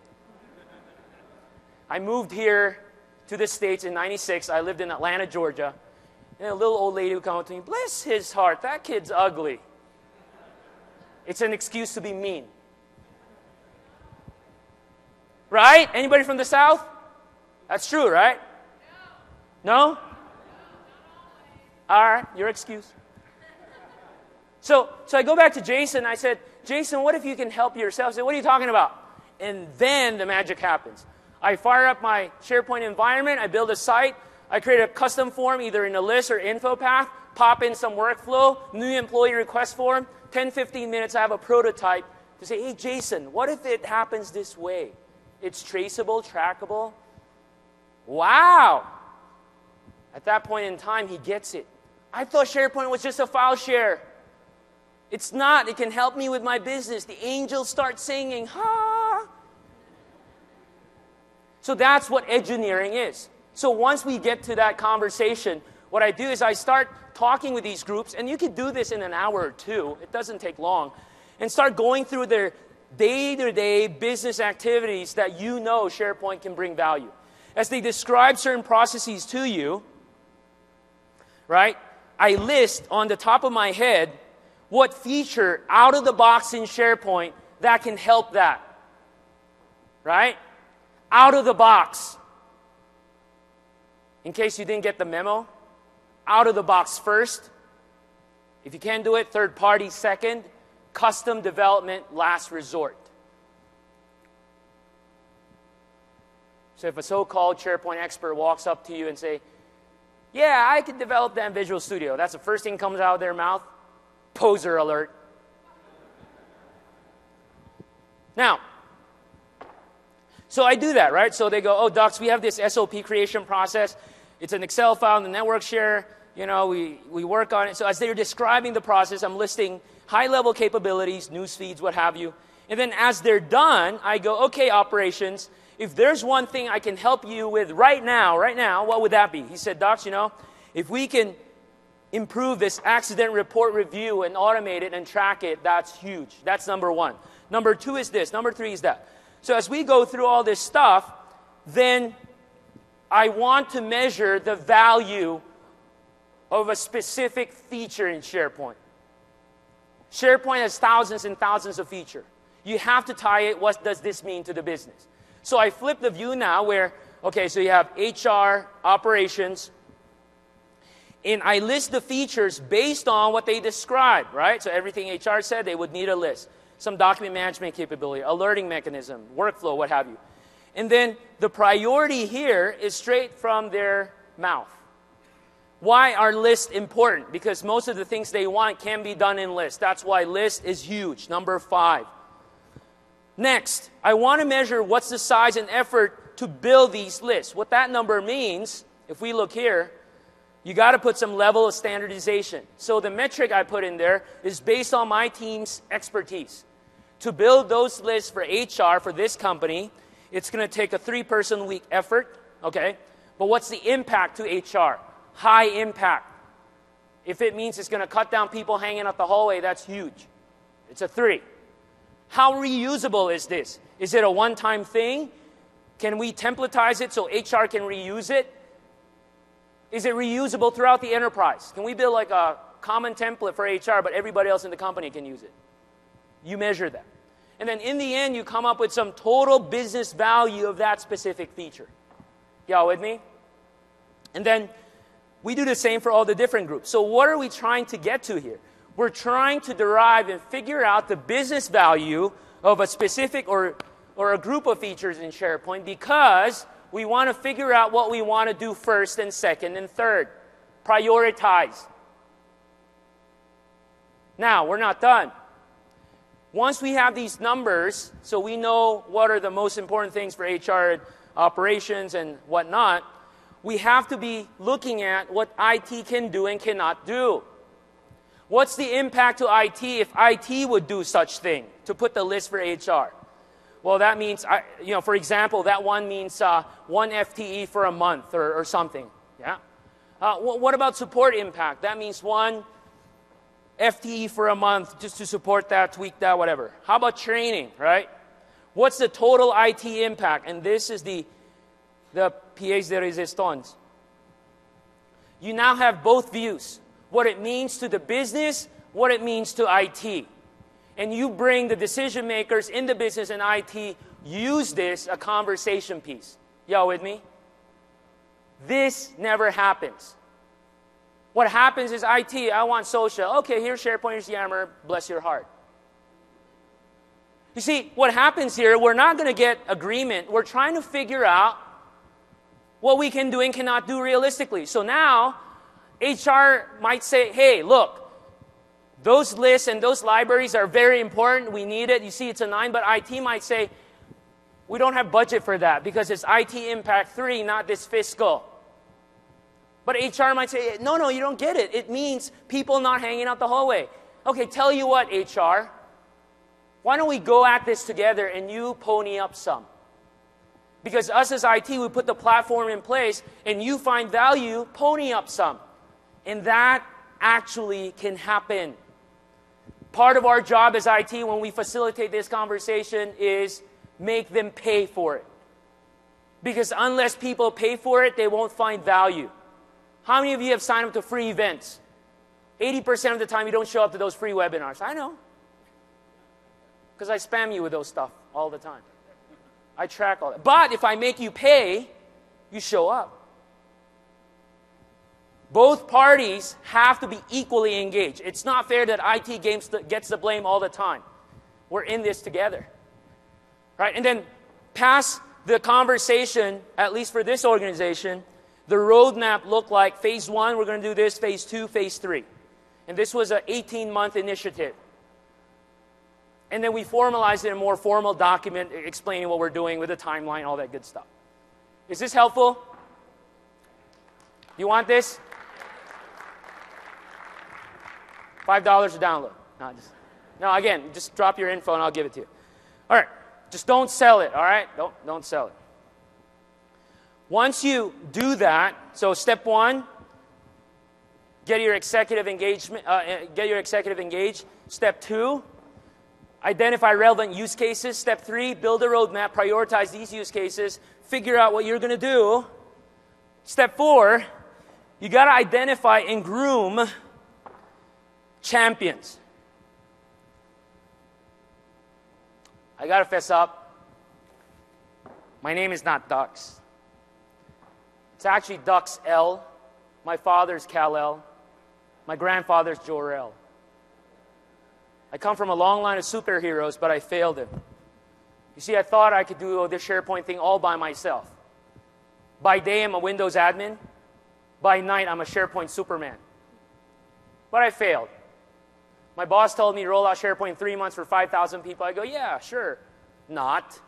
S1: I moved here to the States in 96. I lived in Atlanta, Georgia. And a little old lady would come up to me, bless his heart, that kid's ugly. It's an excuse to be mean. Right? Anybody from the South? That's true, right? No? All right, your excuse. So I go back to Jason. I said, Jason, what if you can help yourself? I said, what are you talking about? And then the magic happens. I fire up my SharePoint environment. I build a site. I create a custom form, either in a list or info path, pop in some workflow, new employee request form. 10, 15 minutes, I have a prototype to say, hey, Jason, what if it happens this way? It's traceable, trackable. Wow. At that point in time, he gets it. I thought SharePoint was just a file share. It's not. It can help me with my business. The angels start singing, ha. So that's what engineering is. So once we get to that conversation, what I do is I start talking with these groups, and you can do this in an hour or two. It doesn't take long. And start going through their day-to-day business activities that you know SharePoint can bring value. As they describe certain processes to you, right, I list on the top of my head what feature out of the box in SharePoint that can help that. Right? Out of the box. In case you didn't get the memo, out of the box first. If you can't do it, third party second. Custom development last resort. So if a so-called SharePoint expert walks up to you and say, yeah, I can develop that in Visual Studio. That's the first thing that comes out of their mouth. Poser alert. Now, so I do that, right? So they go, oh, Docs, we have this SOP creation process. It's an Excel file in the network share. You know, we work on it. So as they're describing the process, I'm listing high-level capabilities, news feeds, what have you. And then as they're done, I go, okay, operations, if there's one thing I can help you with right now, what would that be? He said, Docs, you know, if we can improve this accident report review and automate it and track it, that's huge. That's number one. Number two is this. Number three is that. So as we go through all this stuff, then I want to measure the value of a specific feature in SharePoint. SharePoint has thousands and thousands of features. You have to tie it, what does this mean to the business? So I flip the view now where, okay, so you have HR, operations, and I list the features based on what they described, right? So everything HR said, they would need a list. Some document management capability, alerting mechanism, workflow, what have you. And then the priority here is straight from their mouth. Why are lists important? Because most of the things they want can be done in lists. That's why list is huge. Number 5. Next, I want to measure what's the size and effort to build these lists. What that number means, if we look here, you got to put some level of standardization. So the metric I put in there is based on my team's expertise. To build those lists for HR for this company, it's going to take a 3-person week effort, okay? But what's the impact to HR? High impact. If it means it's going to cut down people hanging out the hallway, that's huge. It's a 3. How reusable is this? Is it a one-time thing? Can we templatize it so HR can reuse it? Is it reusable throughout the enterprise? Can we build like a common template for HR, but everybody else in the company can use it? You measure that. And then in the end, you come up with some total business value of that specific feature. Y'all with me? And then we do the same for all the different groups. So what are we trying to get to here? We're trying to derive and figure out the business value of a specific or a group of features in SharePoint because we want to figure out what we want to do first and second and third. Prioritize. Now, we're not done. Once we have these numbers, so we know what are the most important things for HR operations and whatnot, we have to be looking at what IT can do and cannot do. What's the impact to IT if IT would do such thing to put the list for HR? Well, that means, for example, that one means 1 FTE for a month or something. Yeah. What about support impact? That means 1 FTE for a month just to support that, tweak that, whatever. How about training, right? What's the total IT impact? And this is the pièce de résistance. You now have both views. What it means to the business, what it means to IT. And you bring the decision makers in the business and IT, use this, a conversation piece. Y'all with me? This never happens. What happens is IT, I want social. Okay, here's SharePoint, here's Yammer, bless your heart. You see, what happens here, we're not going to get agreement. We're trying to figure out what we can do and cannot do realistically. So now, HR might say, hey, look, those lists and those libraries are very important. We need it. You see, it's a 9, but IT might say, we don't have budget for that because it's IT Impact 3, not this fiscal. But HR might say, no, you don't get it. It means people not hanging out the hallway. Okay, tell you what, HR. Why don't we go at this together and you pony up some? Because us as IT, we put the platform in place and you find value, pony up some. And that actually can happen. Part of our job as IT when we facilitate this conversation is make them pay for it. Because unless people pay for it, they won't find value. How many of you have signed up to free events? 80% of the time you don't show up to those free webinars. I know. Because I spam you with those stuff all the time. I track all that. But if I make you pay, you show up. Both parties have to be equally engaged. It's not fair that IT gets the blame all the time. We're in this together. Right? And then past the conversation, at least for this organization, the roadmap looked like phase 1, we're going to do this, phase 2, phase 3. And this was an 18-month initiative. And then we formalized it in a more formal document explaining what we're doing with a timeline, all that good stuff. Is this helpful? You want this? $5 a download. Again, just drop your info and I'll give it to you. All right, just don't sell it, all right? Don't sell it. Once you do that, so step 1, get your executive engaged. Step 2, identify relevant use cases. Step 3, build a roadmap, prioritize these use cases, figure out what you're going to do. Step 4, you got to identify and groom champions. I got to fess up. My name is not Dux. It's actually Dux L. My father's Kal-El. My grandfather's Jor-El. I come from a long line of superheroes, but I failed him. You see, I thought I could do this SharePoint thing all by myself. By day, I'm a Windows admin. By night, I'm a SharePoint Superman. But I failed. My boss told me to roll out SharePoint in 3 months for 5,000 people. I go, yeah, sure. Not.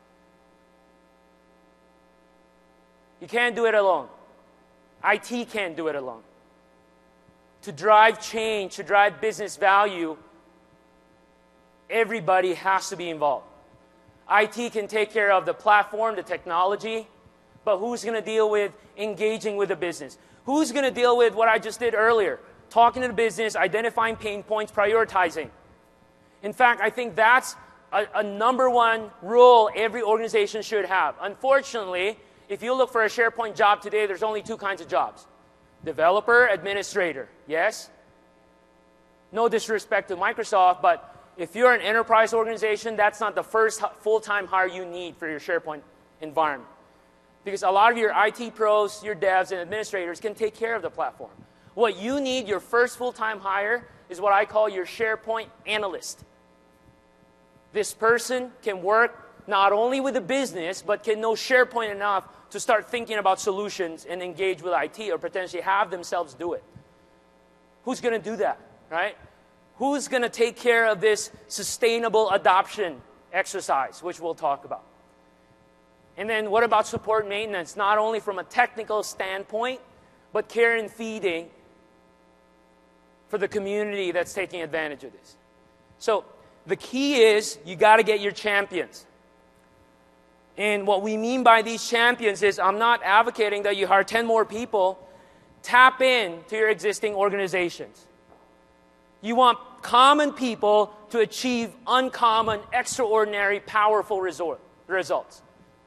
S1: You can't do it alone. IT can't do it alone. To drive change, to drive business value, everybody has to be involved. IT can take care of the platform, the technology, but who's going to deal with engaging with the business? Who's going to deal with what I just did earlier? Talking to the business, identifying pain points, prioritizing. In fact, I think that's a number one role every organization should have. Unfortunately, if you look for a SharePoint job today, there's only two kinds of jobs. Developer, administrator. Yes? No disrespect to Microsoft, but if you're an enterprise organization, that's not the first full-time hire you need for your SharePoint environment. Because a lot of your IT pros, your devs, and administrators can take care of the platform. What you need, your first full-time hire, is what I call your SharePoint analyst. This person can work not only with the business, but can know SharePoint enough to start thinking about solutions and engage with IT or potentially have themselves do it. Who's going to do that, right? Who's going to take care of this sustainable adoption exercise, which we'll talk about? And then what about support maintenance? Not only from a technical standpoint, but care and feeding for the community that's taking advantage of this. So the key is you got to get your champions. And what we mean by these champions is I'm not advocating that you hire 10 more people. Tap in to your existing organizations. You want common people to achieve uncommon, extraordinary, powerful results.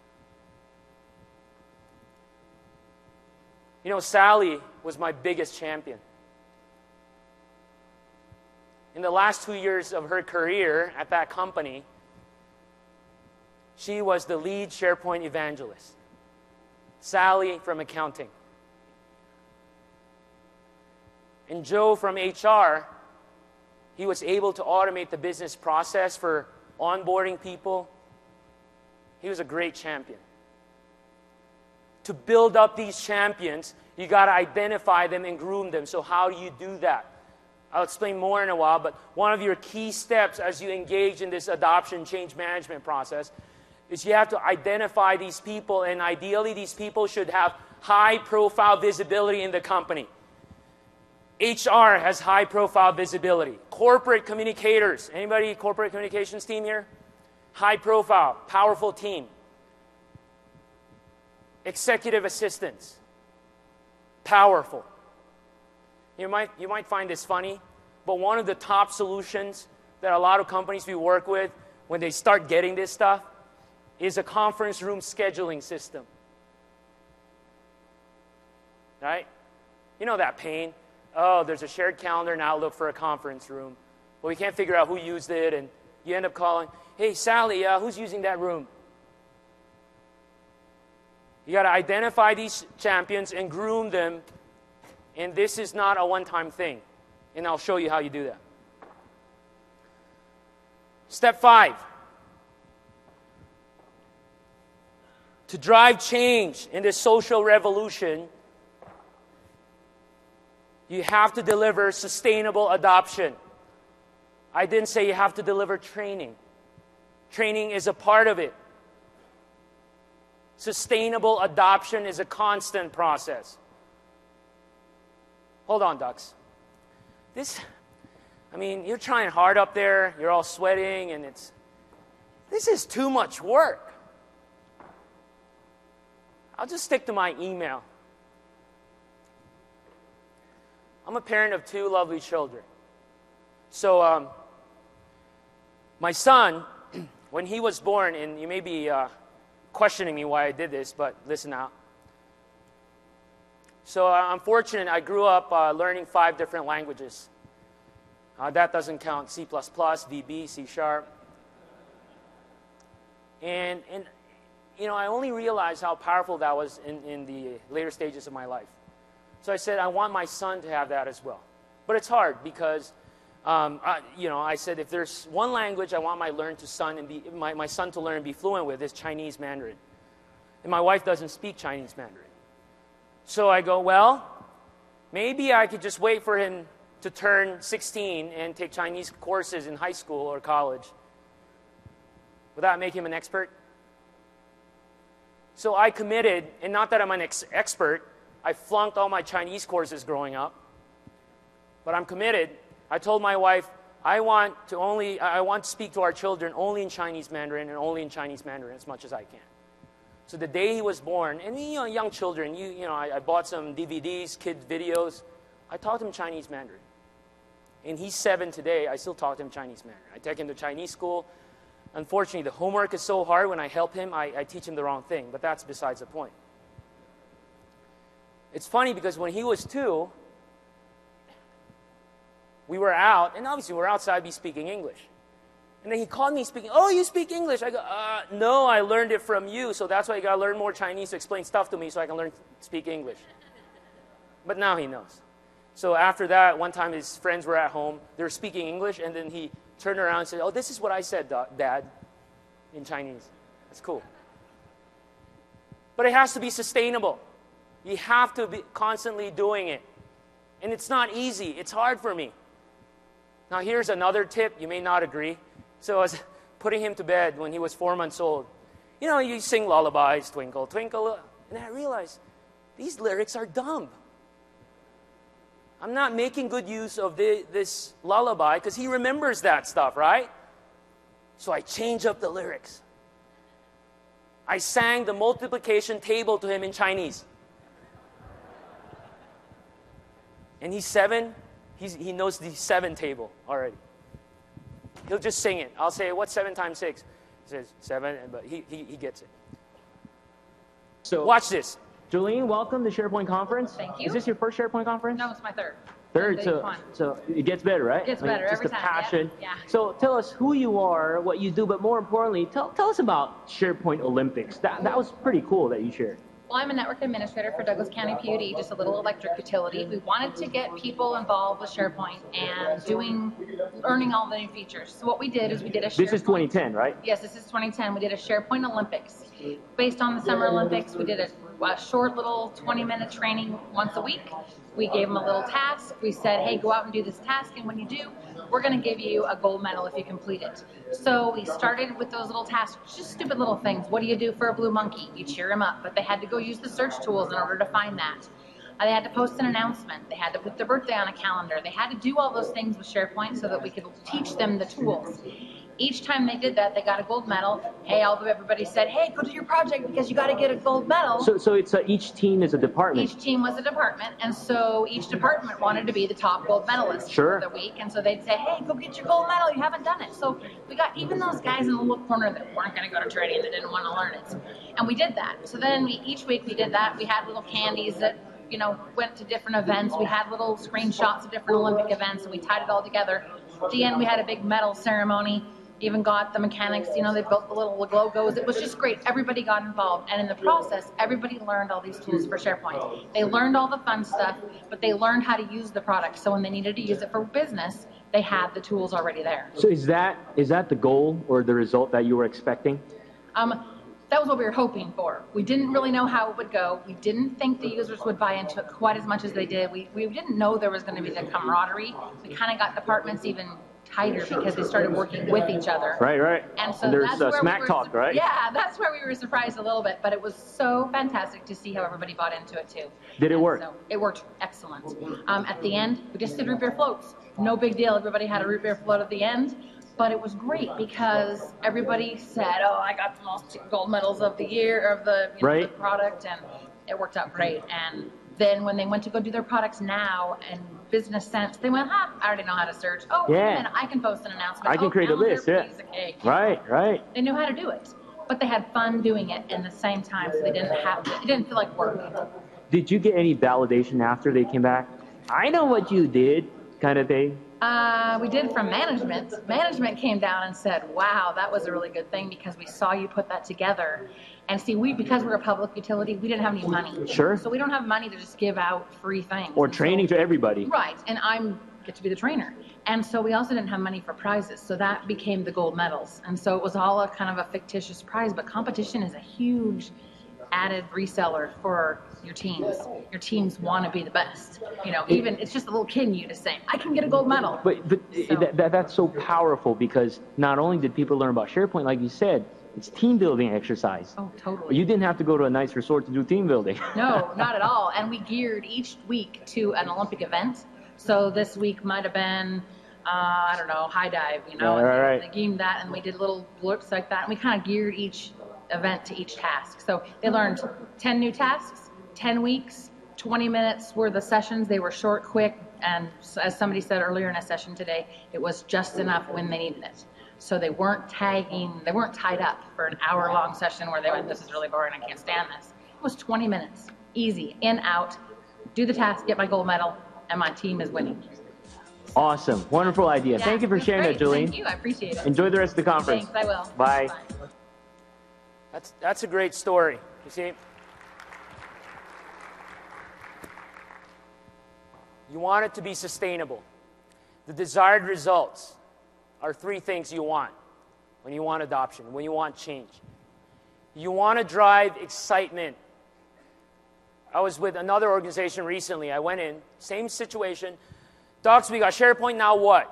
S1: You know, Sally was my biggest champion. In the last 2 years of her career at that company, she was the lead SharePoint evangelist. Sally from accounting. And Joe from HR, he was able to automate the business process for onboarding people. He was a great champion. To build up these champions, you got to identify them and groom them. So how do you do that? I'll explain more in a while, but one of your key steps as you engage in this adoption change management process is you have to identify these people, and ideally these people should have high-profile visibility in the company. HR has high-profile visibility. Corporate communicators, anybody corporate communications team here? High-profile, powerful team. Executive assistants, powerful. You might find this funny, but one of the top solutions that a lot of companies we work with, when they start getting this stuff, is a conference room scheduling system. Right? You know that pain. Oh, there's a shared calendar in Outlook for a conference room. Well, we can't figure out who used it, and you end up calling, hey, Sally, who's using that room? You got to identify these champions and groom them. And this is not a one-time thing. And I'll show you how you do that. Step 5. To drive change in this social revolution, you have to deliver sustainable adoption. I didn't say you have to deliver training. Training is a part of it. Sustainable adoption is a constant process. Hold on, ducks. You're trying hard up there. You're all sweating, and this is too much work. I'll just stick to my email. I'm a parent of 2 lovely children. So, my son, when he was born, and you may be questioning me why I did this, but listen out. So I'm fortunate. I grew up learning 5 different languages. That doesn't count C++, VB, C#. And I only realized how powerful that was in the later stages of my life. So I said, I want my son to have that as well. But it's hard because, I said, if there's one language I want my son to learn and be fluent with, is Chinese Mandarin. And my wife doesn't speak Chinese Mandarin. So I go, well, maybe I could just wait for him to turn 16 and take Chinese courses in high school or college. Would that make him an expert? So I committed, and not that I'm an expert, I flunked all my Chinese courses growing up, but I'm committed. I told my wife, I want to speak to our children only in Chinese Mandarin and only in Chinese Mandarin as much as I can. So the day he was born, and young children, I bought some DVDs, kids videos. I taught him Chinese Mandarin. And he's 7 today, I still taught him Chinese Mandarin. I take him to Chinese school. Unfortunately, the homework is so hard. When I help him, I teach him the wrong thing, but that's besides the point. It's funny because when he was 2, we were out, and obviously we're outside, he's speaking English. And then he called me speaking, oh, you speak English? I go, no, I learned it from you, so that's why you got to learn more Chinese to explain stuff to me so I can learn to speak English. But now he knows. So after that, one time his friends were at home, they were speaking English, and then he turned around and said, oh, this is what I said, Dad, in Chinese. That's cool. But it has to be sustainable. You have to be constantly doing it. And it's not easy. It's hard for me. Now here's another tip. You may not agree. So I was putting him to bed when he was 4 months old. You sing lullabies, twinkle, twinkle. And I realized these lyrics are dumb. I'm not making good use of this lullaby because he remembers that stuff, right? So I changed up the lyrics. I sang the multiplication table to him in Chinese. And he's 7. He knows the 7 table already. He'll just sing it. I'll say, what's 7 times 6? He says 7, but he gets it. So watch this.
S2: Jolene, welcome to SharePoint Conference.
S3: Thank you.
S2: Is this your first SharePoint Conference?
S3: No, it's my third.
S2: Third, so it gets better, right?
S3: It gets better every time.
S2: Just the passion.
S3: Yeah.
S2: So tell us who you are, what you do, but more importantly, tell us about SharePoint Olympics. That was pretty cool that you shared.
S3: Well, I'm a network administrator for Douglas County PUD, just a little electric utility. We wanted to get people involved with SharePoint and learning all the new features. So what we did is we did a SharePoint.
S2: This is 2010, right?
S3: Yes, this is 2010. We did a SharePoint Olympics. Based on the Summer Olympics, we did a short little 20-minute training once a week. We gave them a little task. We said, hey, go out and do this task, and when you do, we're going to give you a gold medal if you complete it. So we started with those little tasks, just stupid little things. What do you do for a blue monkey? You cheer him up, but they had to go use the search tools in order to find that. They had to post an announcement. They had to put their birthday on a calendar. They had to do all those things with SharePoint so that we could teach them the tools. Each time they did that, they got a gold medal. Hey, although everybody said, hey, go do your project because you got to get a gold medal.
S2: So it's each team is a department.
S3: Each team was a department, and so each department wanted to be the top gold medalist for the week. And so they'd say, hey, go get your gold medal. You haven't done it. So we got even those guys in the little corner that weren't going to go to training, that didn't want to learn it. And we did that. So then each week we did that. We had little candies that went to different events. We had little screenshots of different Olympic events, and we tied it all together. At the end, we had a big medal ceremony. Even got the mechanics, they built the little logos. It was just great. Everybody got involved. And in the process, everybody learned all these tools for SharePoint. They learned all the fun stuff, but they learned how to use the product. So when they needed to use it for business, they had the tools already there.
S2: So is that the goal or the result that you were expecting?
S3: That was what we were hoping for. We didn't really know how it would go. We didn't think the users would buy into it quite as much as they did. We didn't know there was going to be the camaraderie. We kind of got departments even tighter because they started working with each other.
S2: Right.
S3: And so
S2: there's
S3: that's where
S2: smack talk, right?
S3: Yeah, that's where we were surprised a little bit, but it was so fantastic to see how everybody bought into it too.
S2: Did it work?
S3: So it worked excellent. At the end, we just did root beer floats. No big deal. Everybody had a root beer float at the end, but it was great because everybody said, "Oh, I got the most gold medals of the year of the, the product," and it worked out great. And then when they went to go do their products now and business sense, they went, I already know how to search. Oh, wait a minute, I can post an announcement.
S2: I can create a list, Right.
S3: They knew how to do it, but they had fun doing it in the same time, so they didn't it didn't feel like work.
S2: Did you get any validation after they came back? I know what you did, kind of thing?
S3: We did from management. Management came down and said, wow, that was a really good thing because we saw you put that together. And see, because we're a public utility, we didn't have any money.
S2: Sure.
S3: So we don't have money to just give out free things.
S2: Or training to everybody.
S3: Right, and get to be the trainer. And so we also didn't have money for prizes, so that became the gold medals. And so it was all a kind of a fictitious prize, but competition is a huge added reseller for your teams. Your teams want to be the best. Even it's just a little kid in you to say, I can get a gold medal.
S2: But that's so powerful, because not only did people learn about SharePoint, like you said, it's team building exercise.
S3: Oh, totally.
S2: You didn't have to go to a nice resort to do team building.
S3: No, not at all. And we geared each week to an Olympic event. So this week might have been, I don't know, high dive,
S2: Right.
S3: They gave that, and we did little blurts like that, and we kind of geared each event to each task. So they learned 10 new tasks, 10 weeks, 20 minutes were the sessions. They were short, quick, and as somebody said earlier in a session today, it was just enough when they needed it. So they weren't tied up for an hour-long session where they went, this is really boring, I can't stand this. It was 20 minutes, easy, in, out, do the task, get my gold medal, and my team is winning.
S2: Awesome. Wonderful idea.
S3: Yeah,
S2: Thank you for sharing
S3: great.
S2: that, Jolene.
S3: Thank you. I appreciate it.
S2: Enjoy the rest of the conference.
S3: Thanks. I will.
S2: Bye.
S3: Bye.
S1: That's a great story. You see, you want it to be sustainable. The desired results are 3 things you want when you want adoption, when you want change. You want to drive excitement. I was with another organization recently. I went in, same situation. Docs, we got SharePoint, now what?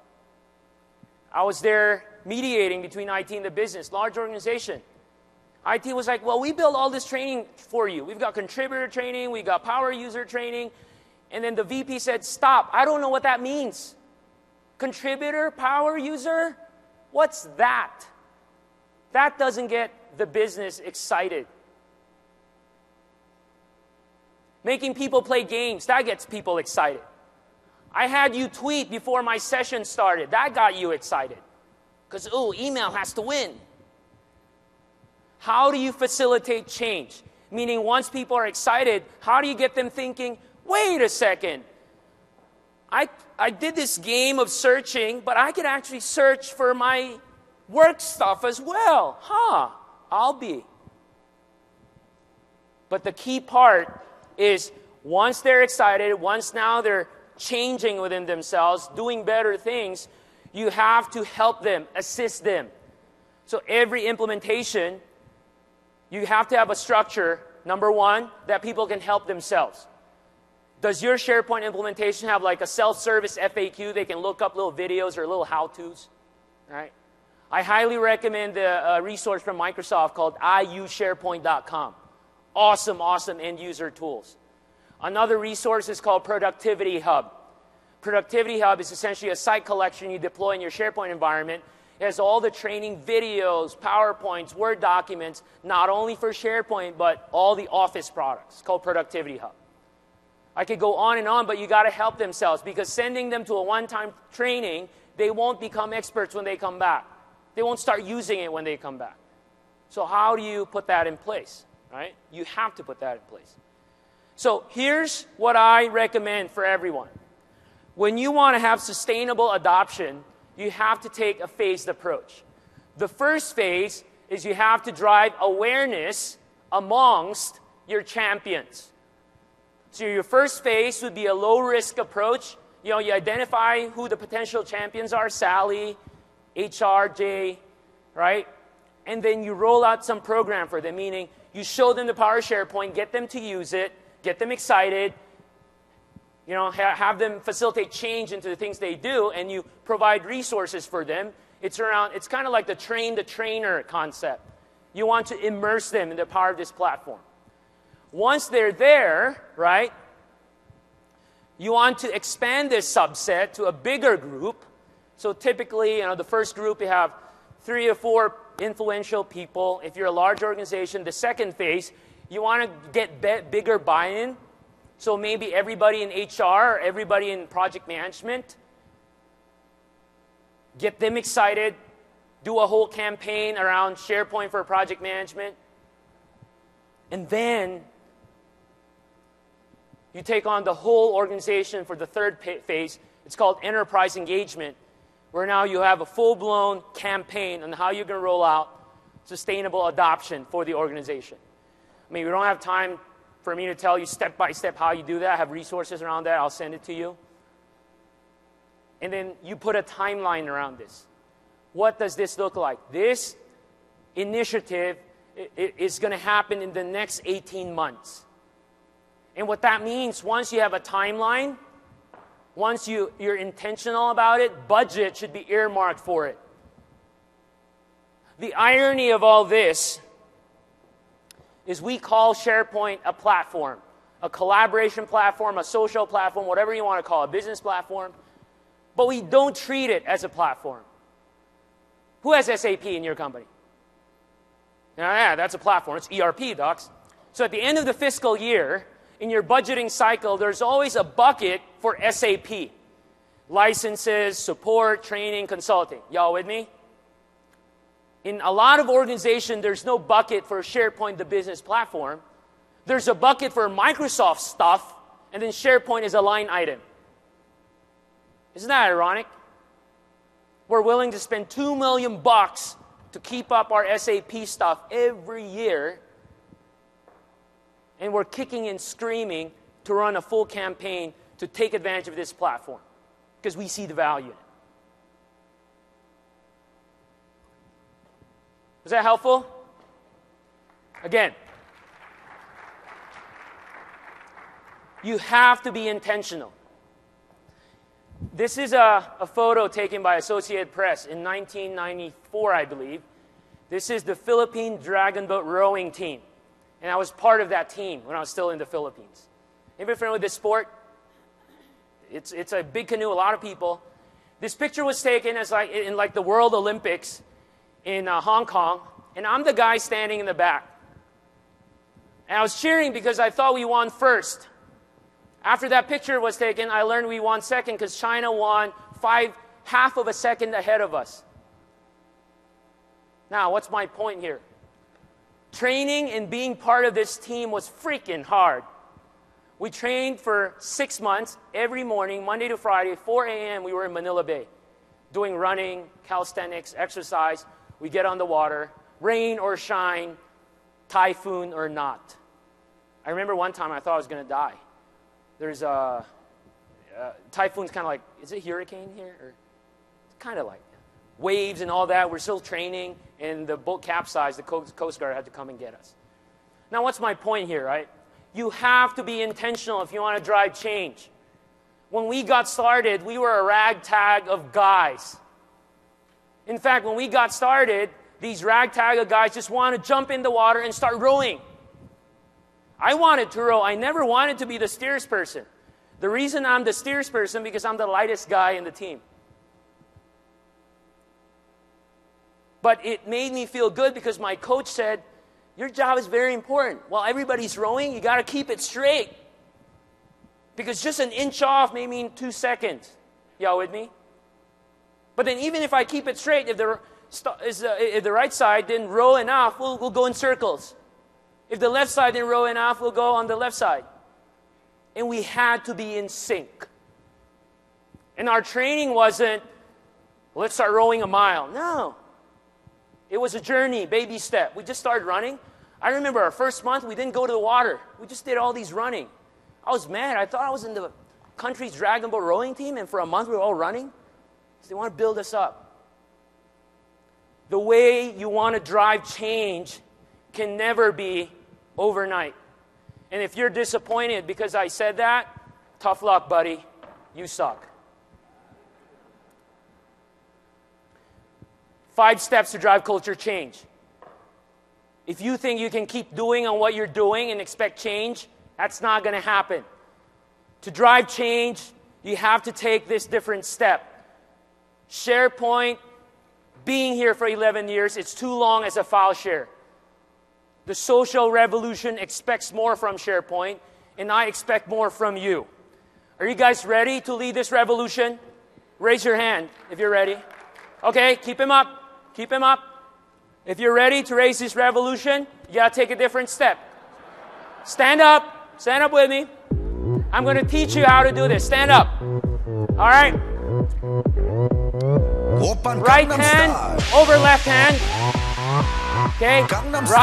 S1: I was there mediating between IT and the business, large organization. IT was like, well, we build all this training for you. We've got contributor training, we got power user training. And then the VP said, stop, I don't know what that means. Contributor, power user? What's that? That doesn't get the business excited. Making people play games, that gets people excited. I had you tweet before my session started. That got you excited. Because, email has to win. How do you facilitate change? Meaning once people are excited, how do you get them thinking, wait a second, I did this game of searching, but I could actually search for my work stuff as well. I'll be. But the key part is once they're excited, once now they're changing within themselves, doing better things, you have to help them, assist them. So every implementation, you have to have a structure, number one, that people can help themselves. Does your SharePoint implementation have like a self-service FAQ? They can look up little videos or little how-tos, right? I highly recommend the resource from Microsoft called iusesharepoint.com. Awesome end-user tools. Another resource is called Productivity Hub. Productivity Hub is essentially a site collection you deploy in your SharePoint environment. It has all the training videos, PowerPoints, Word documents, not only for SharePoint, but all the Office products. It's called Productivity Hub. I could go on and on, but you got to help themselves, because sending them to a one-time training, they won't become experts when they come back. They won't start using it when they come back. So how do you put that in place, right? You have to put that in place. So here's what I recommend for everyone. When you want to have sustainable adoption, you have to take a phased approach. The first phase is you have to drive awareness amongst your champions. So your first phase would be a low-risk approach. You identify who the potential champions are, Sally, HR, Jay, right? And then you roll out some program for them, meaning you show them the power of SharePoint, get them to use it, get them excited, have them facilitate change into the things they do, and you provide resources for them. It's kind of like the train-the-trainer concept. You want to immerse them in the power of this platform. Once they're there, right, you want to expand this subset to a bigger group. So typically, the first group, you have 3 or 4 influential people. If you're a large organization, the second phase, you want to get bigger buy-in. So maybe everybody in HR, everybody in project management, get them excited, do a whole campaign around SharePoint for project management. And then you take on the whole organization for the third phase. It's called enterprise engagement, where now you have a full-blown campaign on how you're going to roll out sustainable adoption for the organization. I mean, we don't have time for me to tell you step by step how you do that. I have resources around that. I'll send it to you. And then you put a timeline around this. What does this look like? This initiative is going to happen in the next 18 months. And what that means, once you have a timeline, once you're intentional about it, budget should be earmarked for it. The irony of all this is we call SharePoint a platform, a collaboration platform, a social platform, whatever you want to call it, a business platform, but we don't treat it as a platform. Who has SAP in your company? Yeah, that's a platform. It's ERP, docs. So at the end of the fiscal year, in your budgeting cycle, there's always a bucket for SAP. Licenses, support, training, consulting. Y'all with me? In a lot of organizations, there's no bucket for SharePoint, the business platform. There's a bucket for Microsoft stuff, and then SharePoint is a line item. Isn't that ironic? We're willing to spend $2 million to keep up our SAP stuff every year, and we're kicking and screaming to run a full campaign to take advantage of this platform because we see the value in it. Was that helpful? Again, you have to be intentional. This is a photo taken by Associated Press in 1994, I believe. This is the Philippine Dragon Boat rowing team. And I was part of that team when I was still in the Philippines. Anybody familiar with this sport? It's a big canoe, a lot of people. This picture was taken as in the World Olympics in Hong Kong, and I'm the guy standing in the back. And I was cheering because I thought we won first. After that picture was taken, I learned we won second because China won half of a second ahead of us. Now, what's my point here? Training and being part of this team was freaking hard. We trained for 6 months every morning, Monday to Friday, 4 a.m. we were in Manila Bay doing running, calisthenics, exercise. We get on the water, rain or shine, typhoon or not. I remember one time I thought I was going to die. There's a typhoon's kind of like, is it hurricane here? Or it's kind of like waves and all that. We're still training, and the boat capsized. The Coast Guard had to come and get us. Now, what's my point here, right? You have to be intentional if you want to drive change. When we got started, we were a ragtag of guys. In fact, when we got started, these ragtag of guys just wanted to jump in the water and start rowing. I wanted to row. I never wanted to be the steers person. The reason I'm the steers person because I'm the lightest guy in the team. But it made me feel good because my coach said, your job is very important. While everybody's rowing, you got to keep it straight. Because just an inch off may mean 2 seconds. Y'all with me? But then even if I keep it straight, if the right side didn't row enough, we'll go in circles. If the left side didn't row enough, we'll go on the left side. And we had to be in sync. And our training wasn't, let's start rowing a mile. No. It was a journey, baby step. We just started running. I remember our first month, we didn't go to the water. We just did all these running. I was mad. I thought I was in the country's Dragon Boat rowing team, and for a month we were all running. So they want to build us up. The way you want to drive change can never be overnight. And if you're disappointed because I said that, tough luck, buddy. You suck. 5 steps to drive culture change. If you think you can keep doing on what you're doing and expect change, that's not going to happen. To drive change, you have to take this different step. SharePoint, being here for 11 years, it's too long as a file share. The social revolution expects more from SharePoint, and I expect more from you. Are you guys ready to lead this revolution? Raise your hand if you're ready. Okay, keep him up. Keep him up. If you're ready to raise this revolution, you got to take a different step. Stand up. Stand up with me. I'm going to teach you how to do this. Stand up. All right. Right hand over left hand. Okay.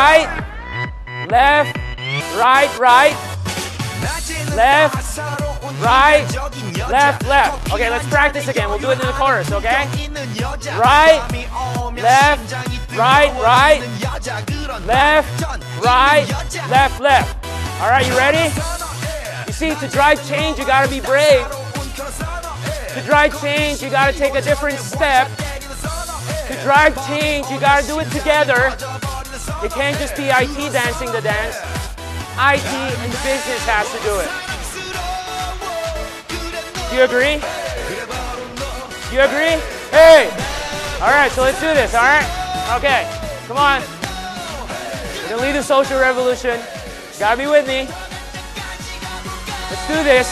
S1: Right, left, right, right, left, right, left, left. Okay, let's practice again. We'll do it in the chorus, okay? Right, left, right, right, left, right, left, left. All right, you ready? You see, to drive change, you gotta be brave. To drive change, you gotta take a different step. To drive change, you gotta do it together. It can't just be IT dancing the dance. IT and the business has to do it. Do you agree? Do you agree? Hey! All right, so let's do this, all right? Okay, come on. We're gonna lead the social revolution. You gotta be with me. Let's do this.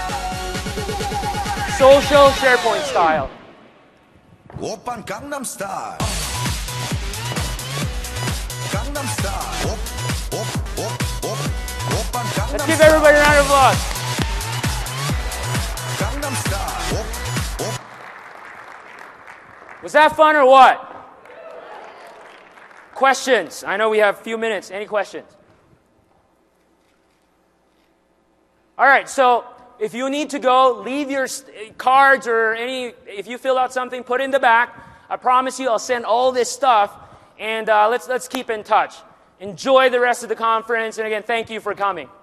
S1: Social SharePoint style.
S4: Oppan Gangnam Style. Gangnam Style. Oppan Gangnam Style.
S1: Let's give everybody a round of applause.
S4: Gangnam Style.
S1: Was that fun or what? Questions? I know we have a few minutes. Any questions? All right, so if you need to go, leave your cards or if you fill out something, put it in the back. I promise you I'll send all this stuff, and let's keep in touch. Enjoy the rest of the conference, and again, thank you for coming.